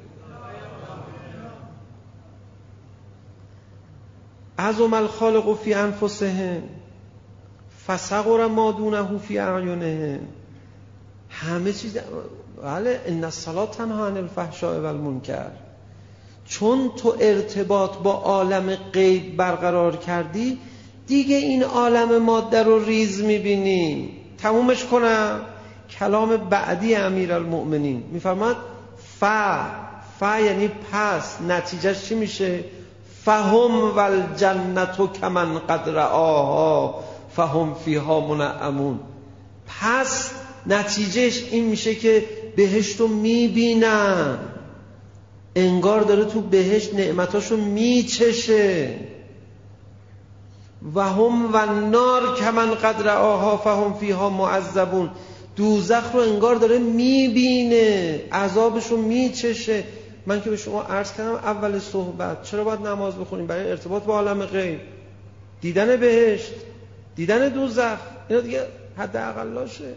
[SPEAKER 3] عظم الخالق فی انفسهم فصغر ما دونه فی اعینهم. همه چیز، بله، ان الصلاة تنهی عن الفحشاء و المنکر. چون تو ارتباط با عالم غیب برقرار کردی، دیگه این عالم ماده رو ریز میبینی. تمومش کنم، کلام بعدی امیرالمؤمنین میفرماد ف ف یعنی پس، نتیجهش چی میشه؟ فهم والجنت کمن قد رآها فهم فیها منعمون. پس نتیجهش این میشه که بهشتو میبینن، انگار داره تو بهشت نعمتاشو میچشه. و هم و نار کمن قد رآها فهم فیها معذبون. دوزخ رو انگار داره میبینه، عذابشو میچشه. من که به شما عرض کردم اول صحبت چرا باید نماز بخونیم؟ برای ارتباط با عالم غیب، دیدن بهشت، دیدن دوزخ، اینا دیگه حد اقلاشه.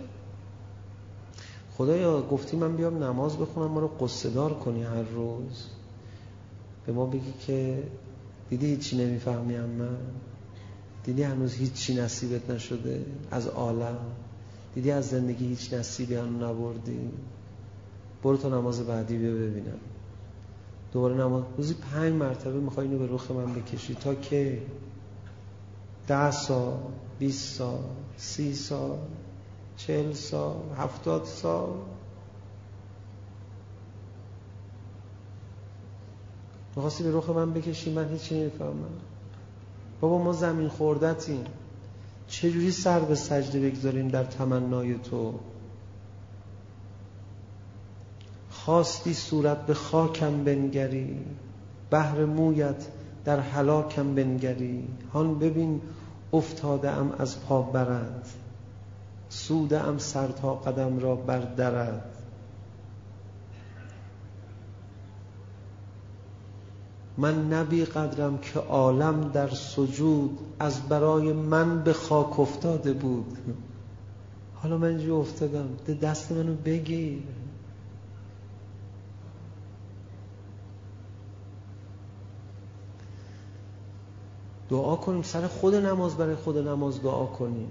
[SPEAKER 3] خدایا گفتی من بیام نماز بخونم، ما رو قصه دار کنی هر روز، به ما بگی که دیدی هیچی نمیفهمی، من دیدی هنوز هیچی نصیبت نشده از عالم، دیدی از زندگی هیچ نصیبی هنوز نبردی، برو تا نماز بعدی بیا ببینم. دوباره نماز، روزی پنج مرتبه میخوای اینو به رخ من بکشی تا که ده سال، بیست سال، سی سال، چهل سال، هفتاد سال. میخواستی به رخ من بکشی، من هیچی نمیفهمم. بابا ما زمین خوردتیم، چجوری سر به سجده بگذاریم در تمنای تو؟ خواستی صورت به خاکم بنگری، بهر مویت در هلاکم بنگری. هان ببین افتاده ام از پا برد، سوده ام سر تا قدم را بردرد. من نبی قدرم که عالم در سجود از برای من به خاک افتاده بود. حالا من اینجا افتادم، دست منو بگیر. دعا کنیم، سر خود نماز برای خود نماز دعا کنیم.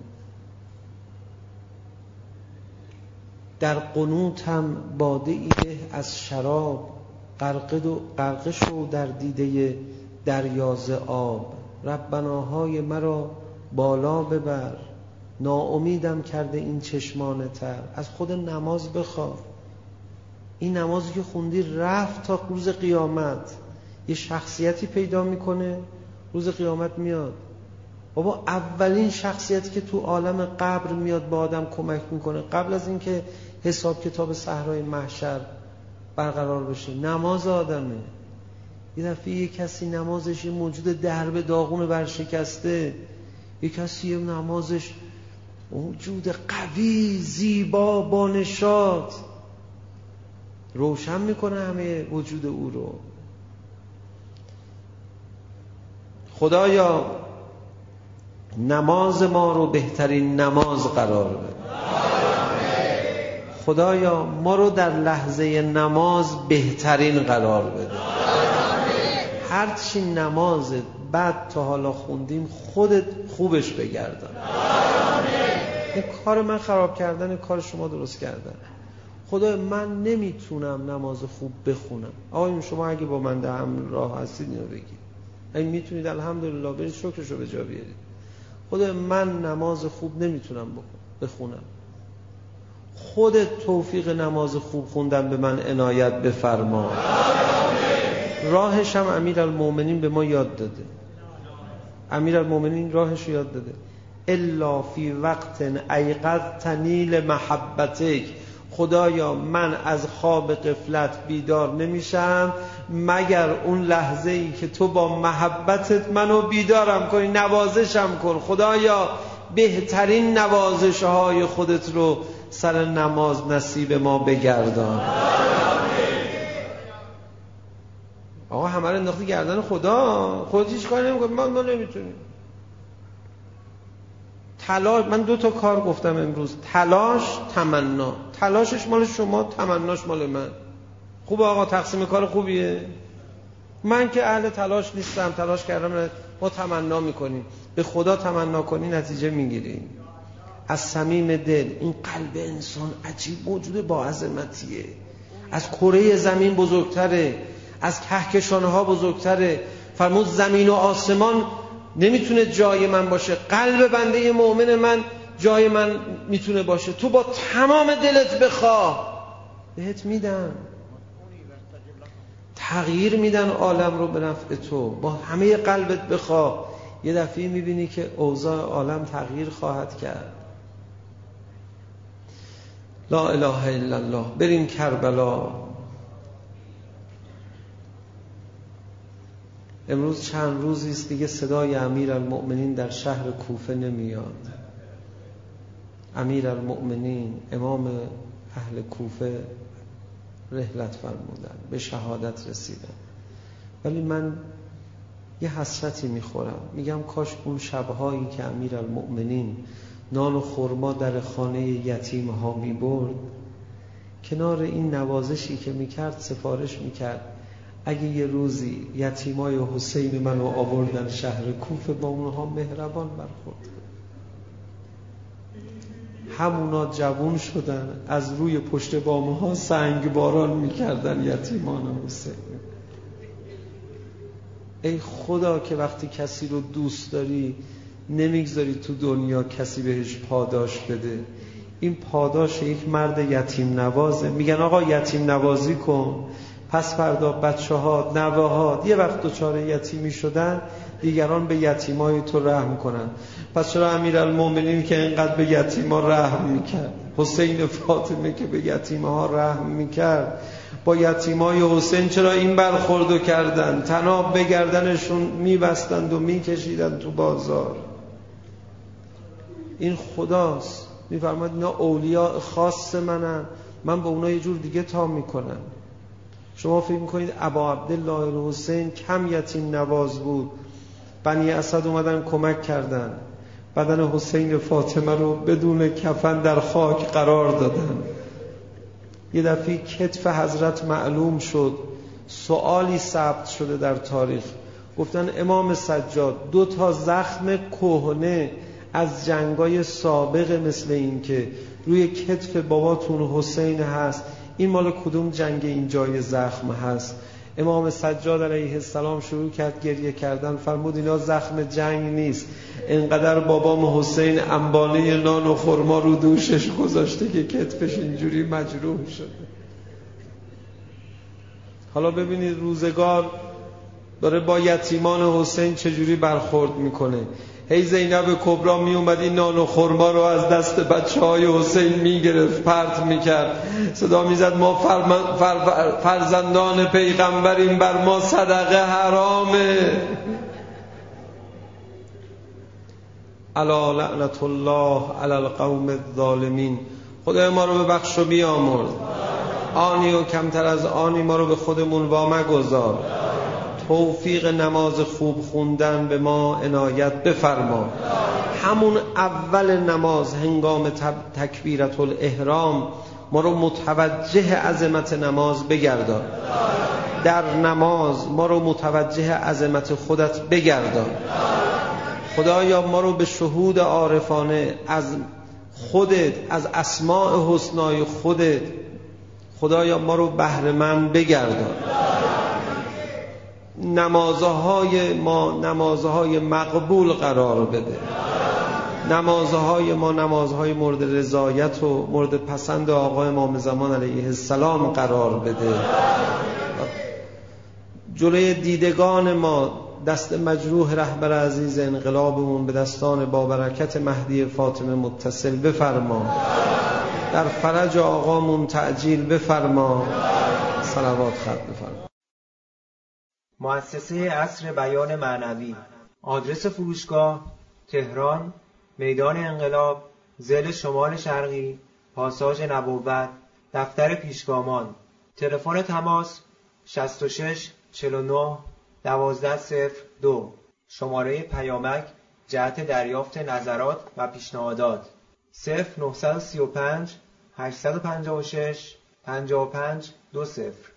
[SPEAKER 3] در قنوت هم باده ای به از شراب، غرقه شو در دیده دریاز آب. ربناهای مرا بالا ببر، ناامیدم کرده این چشمان تر. از خود نماز بخواه. این نمازی که خوندی رفت تا روز قیامت یه شخصیتی پیدا میکنه، روز قیامت میاد. بابا اولین شخصیتی که تو عالم قبر میاد با آدم کمک میکنه قبل از اینکه حساب کتاب صحرای محشر برقرار بشه، نماز آدمه. یه دفعه یه کسی نمازش یه موجود درب داغون برشکسته، یه کسی یه نمازش موجود قوی زیبا با نشاط، روشن میکنه همه وجود او رو. خدایا نماز ما رو بهترین نماز قرار بده. خدایا ما رو در لحظه نماز بهترین قرار بده. هرچی نماز بعد تا حالا خوندیم خودت خوبش بگردن. این کار من خراب کردن، کار شما درست کردن. خدای من نمیتونم نماز خوب بخونم. آقایون شما اگه با من در همراه هستید اینو بگید. اگه میتونید الحمدلله برید شکرشو به جا بیارید. خدای من نماز خوب نمیتونم بخونم. خودت توفیق نماز خوب خوندن به من عنایت بفرما. راهش هم امیرالمومنین به ما یاد داده. امیرالمومنین راهش رو یاد داده. الا فی وقت ایقظتنی لمحبتک. خدایا من از خواب غفلت بیدار نمیشم مگر اون لحظه ای که تو با محبتت منو بیدارم کنی، نوازشم کن. خدایا بهترین نوازش های خودت رو سر نماز نصیب ما بگردان. آقا همه رو انداختی گردن خدا، خودت هیچ کاری نمی‌کنی. ما ما نمیتونیم. تلاش، من دو تا کار گفتم امروز، تلاش، تمنا. تلاشش مال شما، تمناش مال من. خوبه آقا، تقسیم کار خوبیه. من که اهل تلاش نیستم، تلاش کردم. ما تمنا میکنیم. به خدا تمنا کنی نتیجه میگیریم از صمیم دل. این قلب انسان عجیب موجود با عظمتیه. از کره زمین بزرگتره، از کهکشانها بزرگتره. فرمود زمین و آسمان نمیتونه جای من باشه، قلب بنده مؤمن من جای من میتونه باشه. تو با تمام دلت بخواه بهت میدن، تغییر میدن عالم رو به نفع تو. با همه قلبت بخواه، یه دفعه میبینی که اوضاع عالم تغییر خواهد کرد. لا اله الا الله. بریم کربلا. امروز چند روزی است دیگه صدای امیرالمؤمنین در شهر کوفه نمیاد. امیرالمؤمنین امام اهل کوفه رحلت فرمودن، به شهادت رسیدن. ولی من یه حسرتی میخورم، میگم کاش اون شبهایی که امیرالمؤمنین نان و خرما در خانه یتیم ها میبرد، کنار این نوازشی که میکرد سفارش میکرد اگه یه روزی یتیمای حسین منو آوردن شهر کوفه با اونها مهربان برخورد. همونا جوون شدن، از روی پشت بامها سنگ باران میکردن یتیمان حسین. ای خدا که وقتی کسی رو دوست داری نمیگذاری تو دنیا کسی بهش پاداش بده. این پاداش یک مرد یتیم نوازه. میگن آقا یتیم نوازی کن، پس فردا بچه ها نوه ها یه وقت دچار یتیمی شدن دیگران به یتیمای تو رحم کنن. پس چرا امیرالمومنین که اینقدر به یتیما رحم میکرد، حسین فاطمه که به یتیمها رحم میکرد، با یتیمای حسین چرا این برخوردو کردن؟ طناب به گردنشون میبستند و میکشیدند تو بازار. این خداست. میفرماد اینا اولیاء خاص منن، من با اونا یه جور دیگه تا میکنم. شما فکر میکنید ابا عبدالله الحسین کم یتیم نواز بود؟ بنی اسد اومدن کمک کردن، بدن حسین فاطمه رو بدون کفن در خاک قرار دادن. یه دفعه کتف حضرت معلوم شد، سوالی ثبت شده در تاریخ، گفتن امام سجاد دو تا زخم کهنه از جنگای سابق مثل این که روی کتف باباتون حسین هست، این مال کدوم جنگ این جای زخم هست؟ امام سجاد علیه السلام شروع کرد گریه کردن، فرمود اینا زخم جنگ نیست، اینقدر بابام حسین انبانه نان و خرما رو دوشش گذاشته که کتفش اینجوری مجروح شده. حالا ببینید روزگار داره با یتیمان حسین چجوری برخورد میکنه. هی زینب کبرا می اومد این نان و خرما رو از دست بچه های حسین میگرفت پرت میکرد، صدا میزد ما فرم... فر... فرزندان پیغمبریم، بر ما صدقه حرامه. الا لعنت الله علی القوم الظالمین. خدای ما رو ببخش و بیامرز، آنی و کمتر از آنی ما رو به خودمون وامگذار، توفیق نماز خوب خوندن به ما عنایت بفرما. همون اول نماز هنگام تکبیرت الاحرام ما رو متوجه عظمت نماز بگردان، در نماز ما رو متوجه عظمت خودت بگردان. خدایا ما رو به شهود عارفانه از خودت، از اسماء حسنای خودت، خدایا ما رو بهره‌مند بگردان. نمازهای ما نمازهای مقبول قرار بده، نمازهای ما نمازهای مورد رضایت و مورد پسند آقا امام زمان علیه السلام قرار بده. جلوی دیدگان ما دست مجروح رهبر عزیز انقلابمون به دستان بابرکت مهدی فاطمه متصل بفرما، در فرج آقامون تعجیل بفرما. صلوات ختم بفرما.
[SPEAKER 4] مؤسسه عصر بیان معنوی. آدرس فروشگاه: تهران، میدان انقلاب، ضلع شمال شرقی، پاساژ نبوت، دفتر پیشگامان. تلفن تماس: شصت و شش چهل و نه دوازده صفر دو. شماره پیامک جهت دریافت نظرات و پیشنهادات: صفر نه سه پنج هشت پنج شش پنج پنج دو صفر.